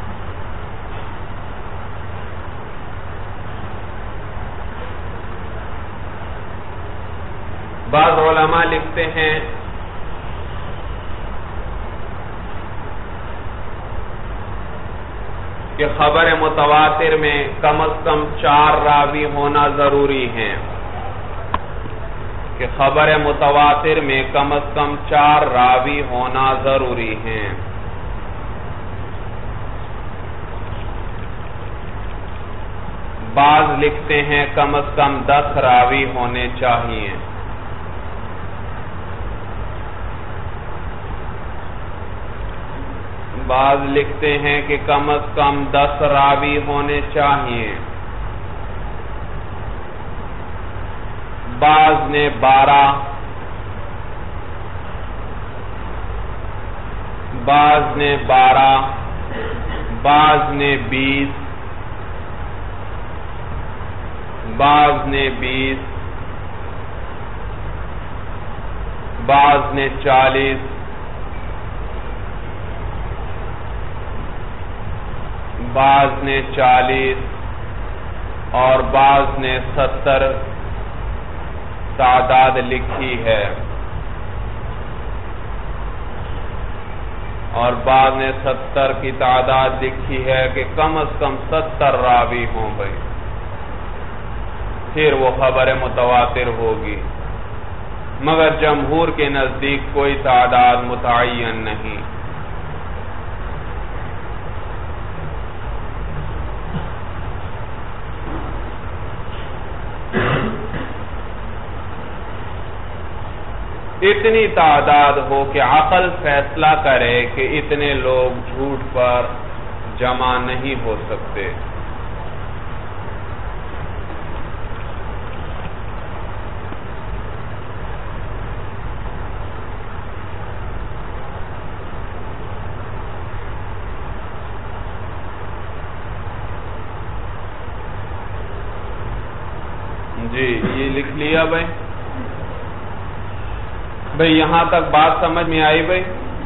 [SPEAKER 1] بعض علماء لکھتے ہیں کہ خبر متواتر میں کم از کم چار راوی ہونا ضروری ہیں کہ خبر متواتر میں کم از کم چار راوی ہونا ضروری ہیں. بعض لکھتے ہیں کم از کم دس راوی ہونے چاہیے. بعض لکھتے ہیں کہ کم از کم دس راوی ہونے چاہیے. بعض نے بارہ بعض نے بارہ بعض نے بیس بعض نے بیس بعض نے چالیس بعض نے چالیس اور بعض نے ستر تعداد لکھی ہے اور بعض نے ستر کی تعداد لکھی ہے کہ کم از کم ستر راوی ہوں بھائی پھر وہ خبر متواتر ہوگی. مگر جمہور کے نزدیک کوئی تعداد متعین نہیں. اتنی تعداد ہو کہ عقل فیصلہ کرے کہ اتنے لوگ جھوٹ پر جمع نہیں ہو سکتے. جی یہ لکھ لیا بھائی بھائی یہاں تک بات سمجھ میں آئی بھائی.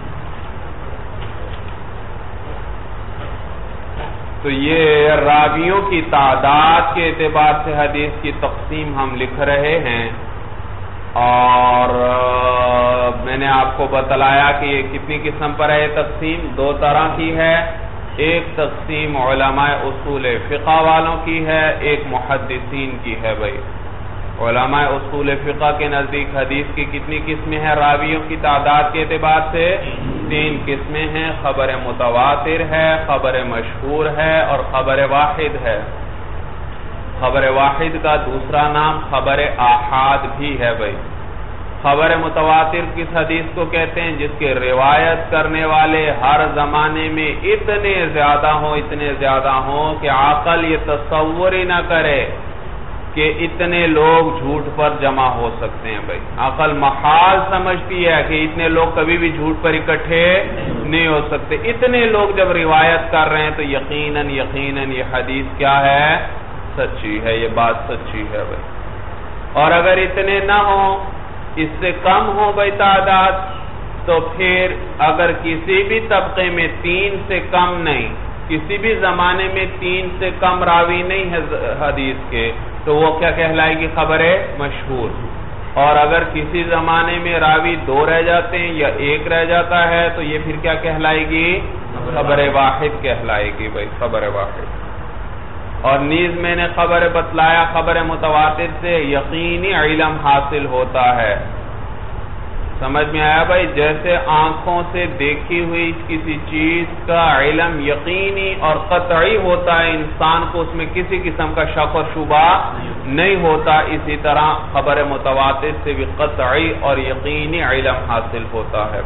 [SPEAKER 1] تو یہ راویوں کی تعداد کے اعتبار سے حدیث کی تقسیم ہم لکھ رہے ہیں اور میں نے آپ کو بتلایا کہ یہ کتنی قسم پر ہے. یہ تقسیم دو طرح کی ہے. ایک تقسیم علماء اصول فقہ والوں کی ہے, ایک محدثین کی ہے بھائی. علماء اصول فقہ کے نزدیک حدیث کی کتنی قسمیں ہیں راویوں کی تعداد کے اعتبار سے؟ تین قسمیں ہیں. خبر متواتر ہے, خبر مشہور ہے اور خبر واحد ہے. خبر واحد کا دوسرا نام خبر آحاد بھی ہے بھائی. خبر متواتر کس حدیث کو کہتے ہیں؟ جس کے روایت کرنے والے ہر زمانے میں اتنے زیادہ ہوں اتنے زیادہ ہوں کہ عقل یہ تصور ہی نہ کرے کہ اتنے لوگ جھوٹ پر جمع ہو سکتے ہیں بھائی. عقل محال سمجھتی ہے کہ اتنے لوگ کبھی بھی جھوٹ پر اکٹھے نہیں ہو سکتے. اتنے لوگ جب روایت کر رہے ہیں تو یقیناً یقیناً یہ حدیث کیا ہے؟ سچی ہے. یہ بات سچی ہے بھائی. اور اگر اتنے نہ ہوں, اس سے کم ہو بھائی تعداد, تو پھر اگر کسی بھی طبقے میں تین سے کم نہیں کسی بھی زمانے میں تین سے کم راوی نہیں ہے حدیث کے تو وہ کیا کہلائے گی؟ خبر مشہور. اور اگر کسی زمانے میں راوی دو رہ جاتے ہیں یا ایک رہ جاتا ہے تو یہ پھر کیا کہلائے گی؟ خبر واحد کہلائے گی بھائی، خبر واحد. اور نیز میں نے خبر بتلایا خبر متواتر سے یقینی علم حاصل ہوتا ہے. سمجھ میں آیا بھائی؟ جیسے آنکھوں سے دیکھی ہوئی کسی چیز کا علم یقینی اور قطعی ہوتا ہے، انسان کو اس میں کسی قسم کا شک اور شبہ نہیں ہوتا، اسی طرح خبر متواتر سے بھی قطعی اور یقینی علم حاصل ہوتا ہے.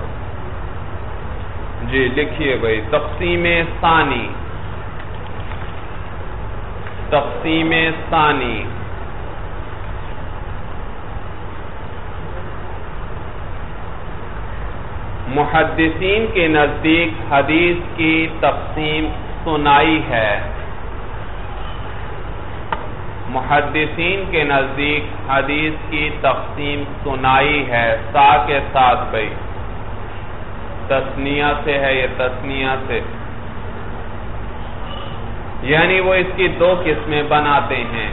[SPEAKER 1] جی لکھیے بھائی، تقسیم ثانی. تقسیم ثانی محدثین کے نزدیک حدیث کی تقسیم سنائی ہے. محدثین کے نزدیک حدیث کی تقسیم سنائی ہے. سا کے ساتھ بھائی، تثنیہ سے ہے، یہ تثنیہ سے، یعنی وہ اس کی دو قسمیں بناتے ہیں.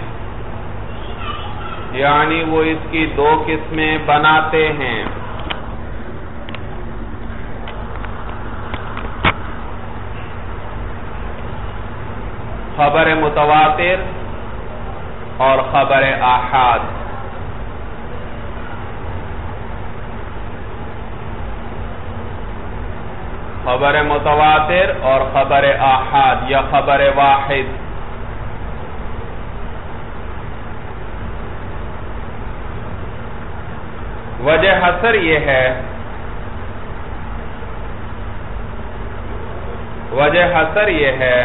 [SPEAKER 1] یعنی وہ اس کی دو قسمیں بناتے ہیں. خبر متواتر اور خبر آحاد. خبر متواتر اور خبر آحاد یا خبر واحد. وجہ حصر یہ ہے وجہ حصر یہ ہے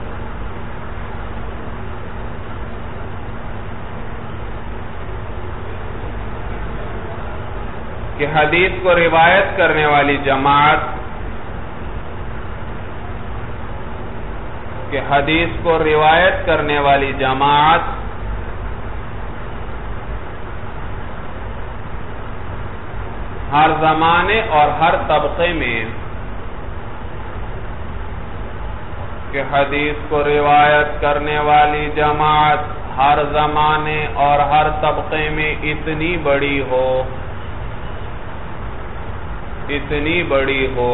[SPEAKER 1] کہ حدیث کو روایت کرنے والی جماعت کہ حدیث کو روایت کرنے والی جماعت ہر زمانے اور ہر طبقے میں کہ حدیث کو روایت کرنے والی جماعت ہر زمانے اور ہر طبقے میں اتنی بڑی ہو اتنی بڑی ہو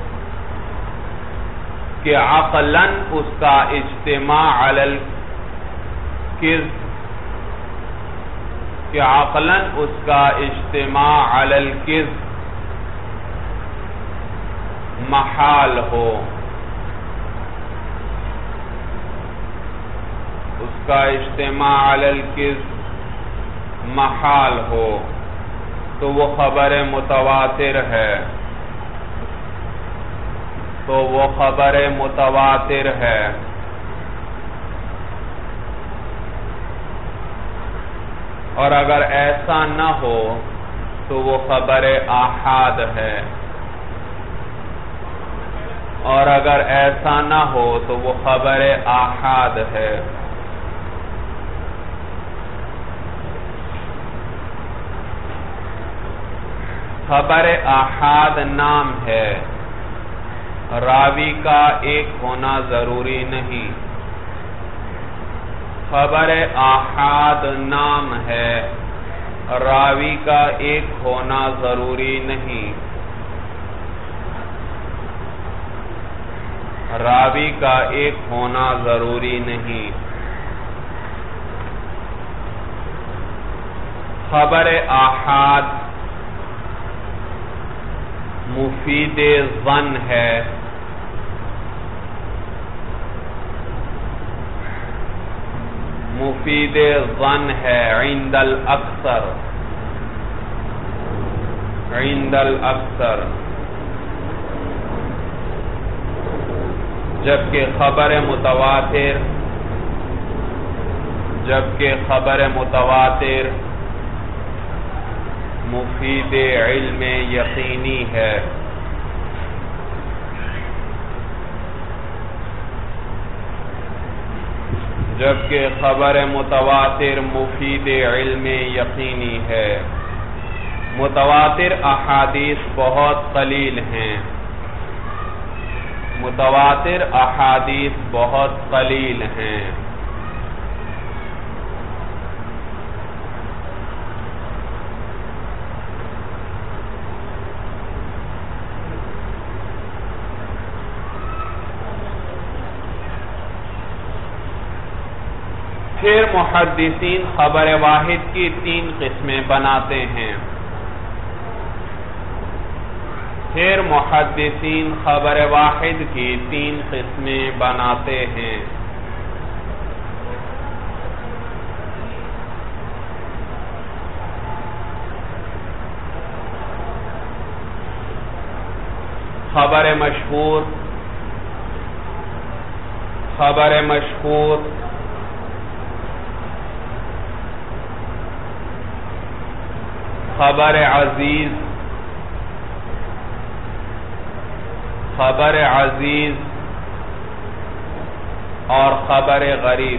[SPEAKER 1] کہ عقلاً اس کا اجتماع علی الکذب کہ عقلاً اس کا اجتماع علی الکذب محال ہو اس کا اجتماع علی الکذب محال ہو تو وہ خبر متواتر ہے تو وہ خبر متواتر ہے. اور اگر ایسا نہ ہو تو وہ خبر آحاد ہے اور اگر ایسا نہ ہو تو وہ خبر آحاد ہے. خبر آحاد نام ہے، راوی کا ایک ہونا ضروری نہیں. خبر آحاد نام ہے، راوی کا ایک ہونا ضروری نہیں. راوی کا ایک ہونا ضروری نہیں. خبر آحاد مفید ظن ہے، مفید ظن ہے عند الاکثر عند الاکثر جبکہ خبر متواتر جبکہ خبر متواتر مفید علم یقینی ہے. جبکہ خبر متواتر مفید علم یقینی ہے. متواتر احادیث بہت قلیل ہیں متواتر احادیث بہت قلیل ہیں۔ پھر محدثین خبر واحد کی تین قسمیں بناتے ہیں۔ پھر محدثین خبر واحد کی تین قسمیں بناتے ہیں۔ خبر مشہور، خبر مشہور خبر عزیز، خبر عزیز اور خبر غریب۔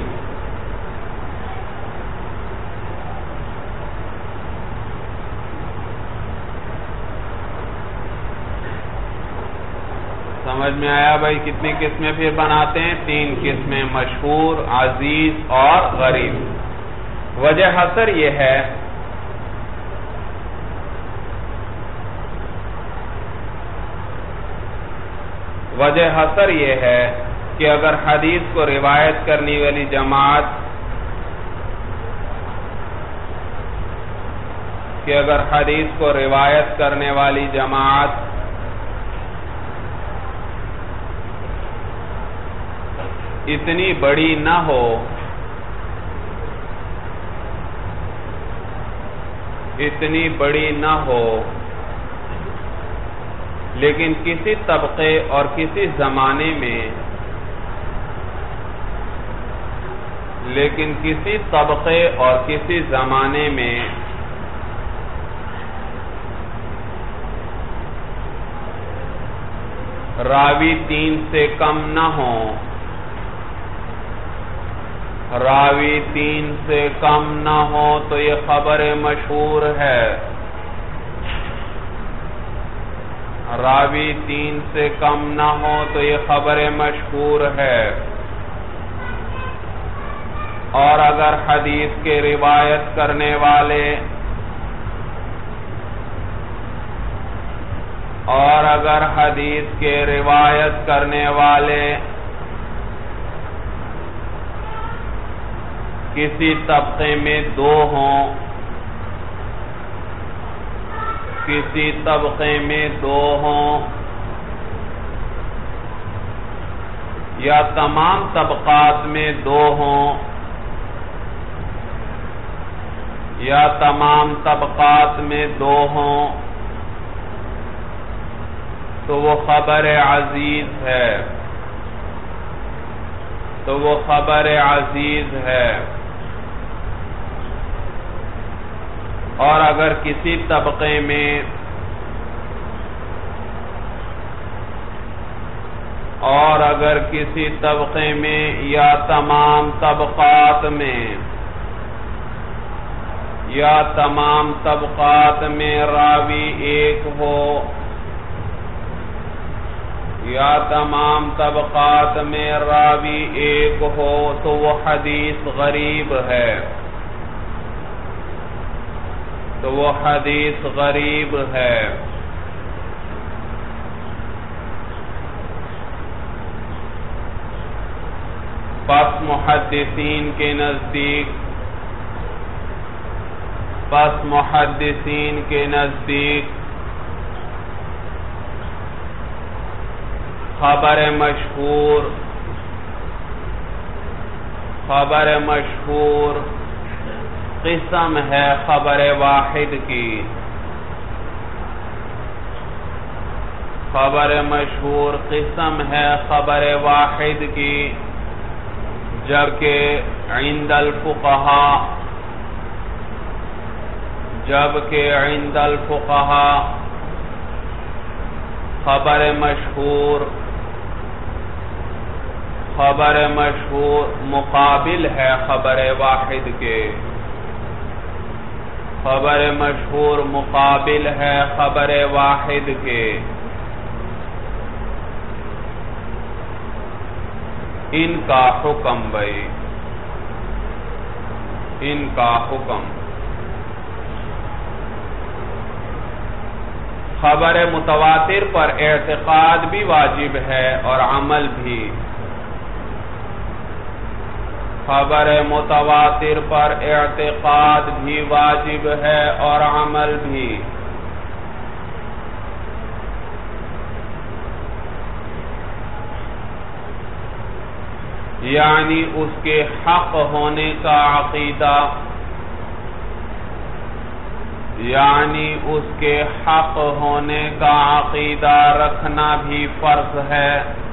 [SPEAKER 1] سمجھ میں آیا بھائی کتنی قسمیں پھر بناتے ہیں؟ تین قسمیں، مشہور، عزیز اور غریب۔ وجہ حصر یہ ہے وجہ حصر یہ ہے کہ اگر حدیث کو روایت کرنے والی جماعت کہ اگر حدیث کو روایت کرنے والی جماعت اتنی بڑی نہ ہو، اتنی بڑی نہ ہو لیکن کسی طبقے اور کسی زمانے میں لیکن کسی طبقے اور کسی زمانے میں راوی تین سے کم نہ ہوں، راوی تین سے کم نہ ہو تو یہ خبر مشہور ہے۔ راوی تین سے کم نہ ہو تو یہ خبر مشہور ہے۔ اور اگر حدیث کے روایت کرنے والے اور اگر حدیث کے روایت کرنے والے کسی طبقے میں دو ہوں کسی طبقے میں دو ہوں یا تمام طبقات میں دو ہوں یا تمام طبقات میں دو ہوں تو وہ خبر عزیز ہے تو وہ خبر عزیز ہے۔ اور اگر کسی طبقے میں اور اگر کسی طبقے میں یا تمام طبقات میں یا تمام طبقات میں راوی ایک ہو یا تمام طبقات میں راوی ایک ہو تو وہ حدیث غریب ہے تو وہ حدیث غریب ہے۔ پس محدثین کے نزدیک پس محدثین کے نزدیک خبر مشہور خبر مشہور قسم ہے خبر واحد کی خبر مشہور قسم ہے خبر واحد کی جبکہ عند الفقہاء جبکہ عند الفقہاء خبر مشہور خبر مشہور مقابل ہے خبر واحد کے خبر مشہور مقابل ہے خبر واحد کے ان کا حکم بھائی، ان کا حکم خبر متواتر پر اعتقاد بھی واجب ہے اور عمل بھی. خبر متواتر پر اعتقاد بھی واجب ہے اور عمل بھی. یعنی اس کے حق ہونے کا عقیدہ، یعنی اس کے حق ہونے کا عقیدہ رکھنا بھی فرض ہے،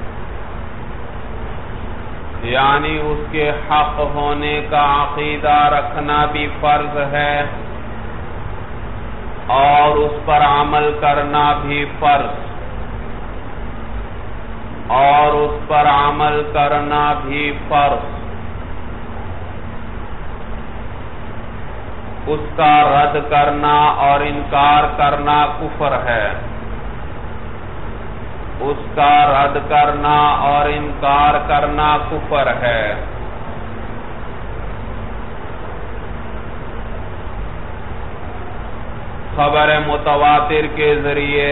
[SPEAKER 1] یعنی اس کے حق ہونے کا عقیدہ رکھنا بھی فرض ہے اور اس پر عمل کرنا بھی فرض، اور اس پر عمل کرنا بھی فرض. اس کا رد کرنا اور انکار کرنا کفر ہے، اس کا رد کرنا اور انکار کرنا کفر ہے. خبر متواتر کے ذریعے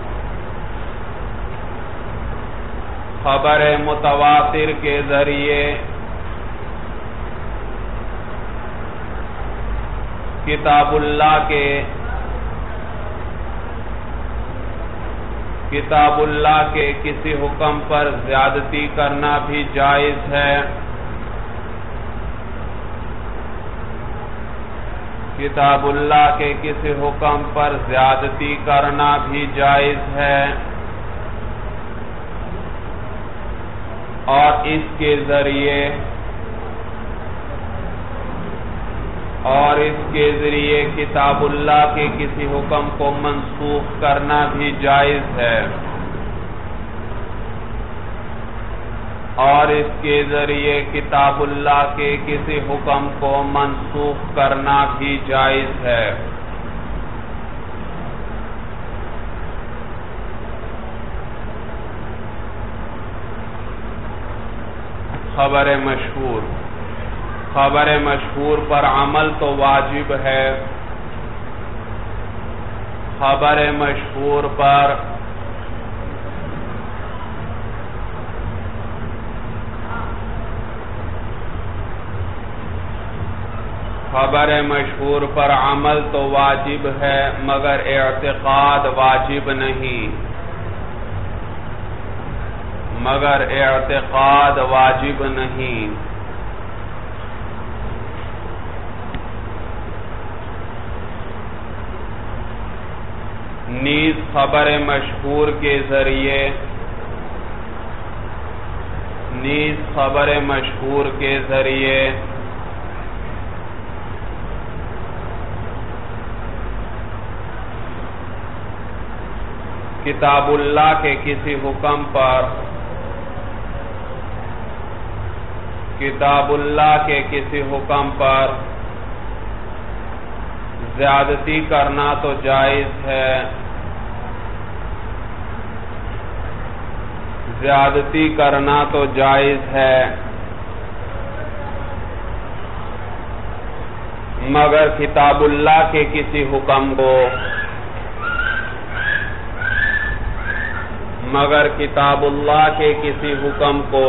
[SPEAKER 1] خبر متواتر کے ذریعے کتاب اللہ کے کتاب اللہ کے کسی حکم پر زیادتی کرنا بھی جائز ہے، کتاب اللہ کے کسی حکم پر زیادتی کرنا بھی جائز ہے، اور اس کے ذریعے اور اس کے ذریعے کتاب اللہ کے کسی حکم کو منسوخ کرنا بھی جائز ہے، اور اس کے ذریعے کتاب اللہ کے کسی حکم کو منسوخ کرنا بھی جائز ہے. خبر مشہور خبر مشہور پر عمل تو واجب ہے، خبر مشہور پر خبر مشہور پر عمل تو واجب ہے مگر اعتقاد واجب نہیں، مگر اعتقاد واجب نہیں. نیز خبر مشہور کے ذریعے نیز خبر مشہور کے ذریعے کتاب اللہ کے کسی حکم پر کتاب اللہ کے کسی حکم پر زیادتی کرنا تو جائز ہے، زیادتی کرنا تو جائز ہے مگر کتاب اللہ کے کسی حکم کو مگر کتاب اللہ کے کسی حکم کو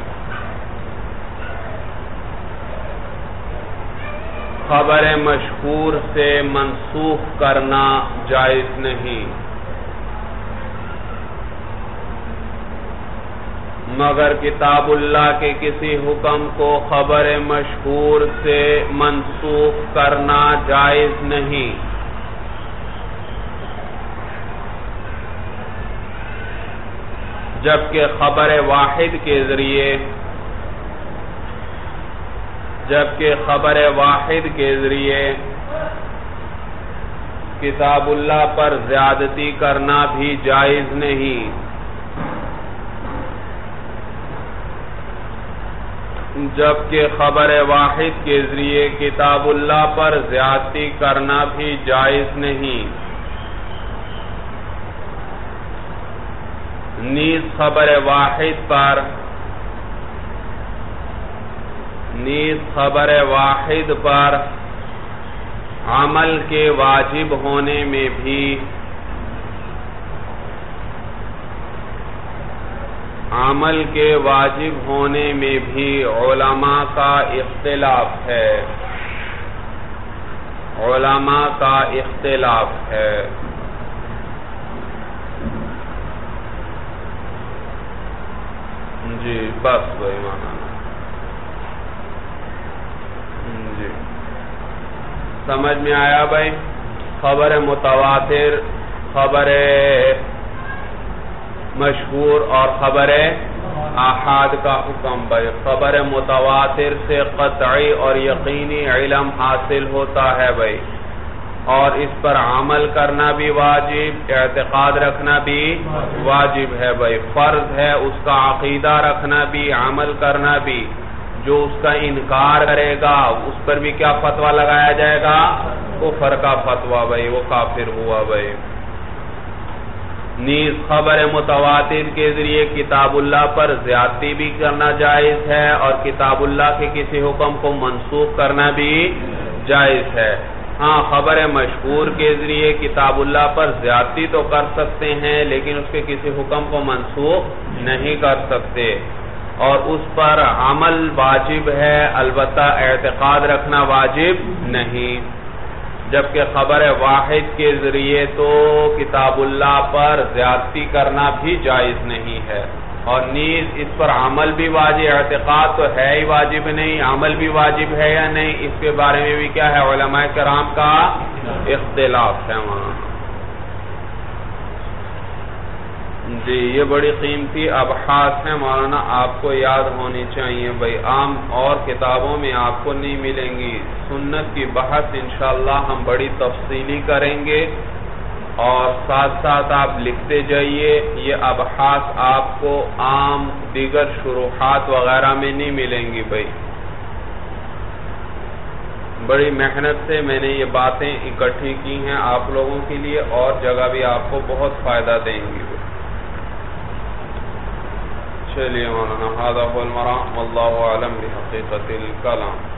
[SPEAKER 1] خبر مشہور سے منسوخ کرنا جائز نہیں، مگر کتاب اللہ کے کسی حکم کو خبر مشہور سے منسوخ کرنا جائز نہیں. جبکہ خبر واحد کے ذریعے جبکہ خبر واحد کے ذریعے کتاب اللہ پر زیادتی کرنا بھی جائز نہیں، جبکہ خبر واحد کے ذریعے کتاب اللہ پر زیادتی کرنا بھی جائز نہیں. نیز خبر واحد پر
[SPEAKER 2] نیز خبر واحد پر عمل کے واجب ہونے میں بھی عمل کے واجب ہونے میں بھی علماء کا اختلاف ہے علماء کا اختلاف ہے جی بس وہی مانا جی سمجھ میں آیا بھائی خبر متواتر خبر مشہور اور خبر آحاد کا حکم بھائی خبر متواتر سے قطعی اور یقینی علم حاصل ہوتا ہے بھائی اور اس پر عمل کرنا بھی واجب اعتقاد رکھنا بھی واجب ہے بھائی فرض ہے اس کا عقیدہ رکھنا بھی عمل کرنا بھی جو اس کا انکار کرے گا اس پر بھی کیا فتویٰ لگایا جائے گا کفر کا فتویٰ بھائی وہ کافر ہوا بھائی نیز خبر متواتر کے ذریعے کتاب اللہ پر زیادتی بھی کرنا جائز ہے اور کتاب اللہ کے کسی حکم کو منسوخ کرنا بھی جائز ہے ہاں خبر مشہور کے ذریعے کتاب اللہ پر زیادتی تو کر سکتے ہیں لیکن اس کے کسی حکم کو منسوخ نہیں کر سکتے اور اس پر عمل واجب ہے البتہ اعتقاد رکھنا واجب نہیں جبکہ خبر واحد کے ذریعے تو کتاب اللہ پر زیادتی کرنا بھی جائز نہیں ہے اور نیز اس پر عمل بھی واجب اعتقاد تو ہے ہی واجب نہیں عمل بھی واجب ہے یا نہیں اس کے بارے میں بھی کیا ہے علماء کرام کا اختلاف ہے وہاں جی یہ بڑی قیمتی ابحاث ہیں مولانا آپ کو یاد ہونی چاہیے بھائی عام اور کتابوں میں آپ کو نہیں ملیں گی سنت کی بحث انشاءاللہ ہم بڑی تفصیلی کریں گے اور ساتھ ساتھ آپ لکھتے جائیے یہ ابحاث آپ کو عام دیگر شروحات وغیرہ میں نہیں ملیں گی بھائی بڑی محنت سے میں نے یہ باتیں اکٹھی کی ہیں آپ لوگوں کے لیے اور جگہ بھی آپ کو بہت فائدہ دیں گی چلیے مولانا هذا هو المرام والله اعلم بحقیقت الکلام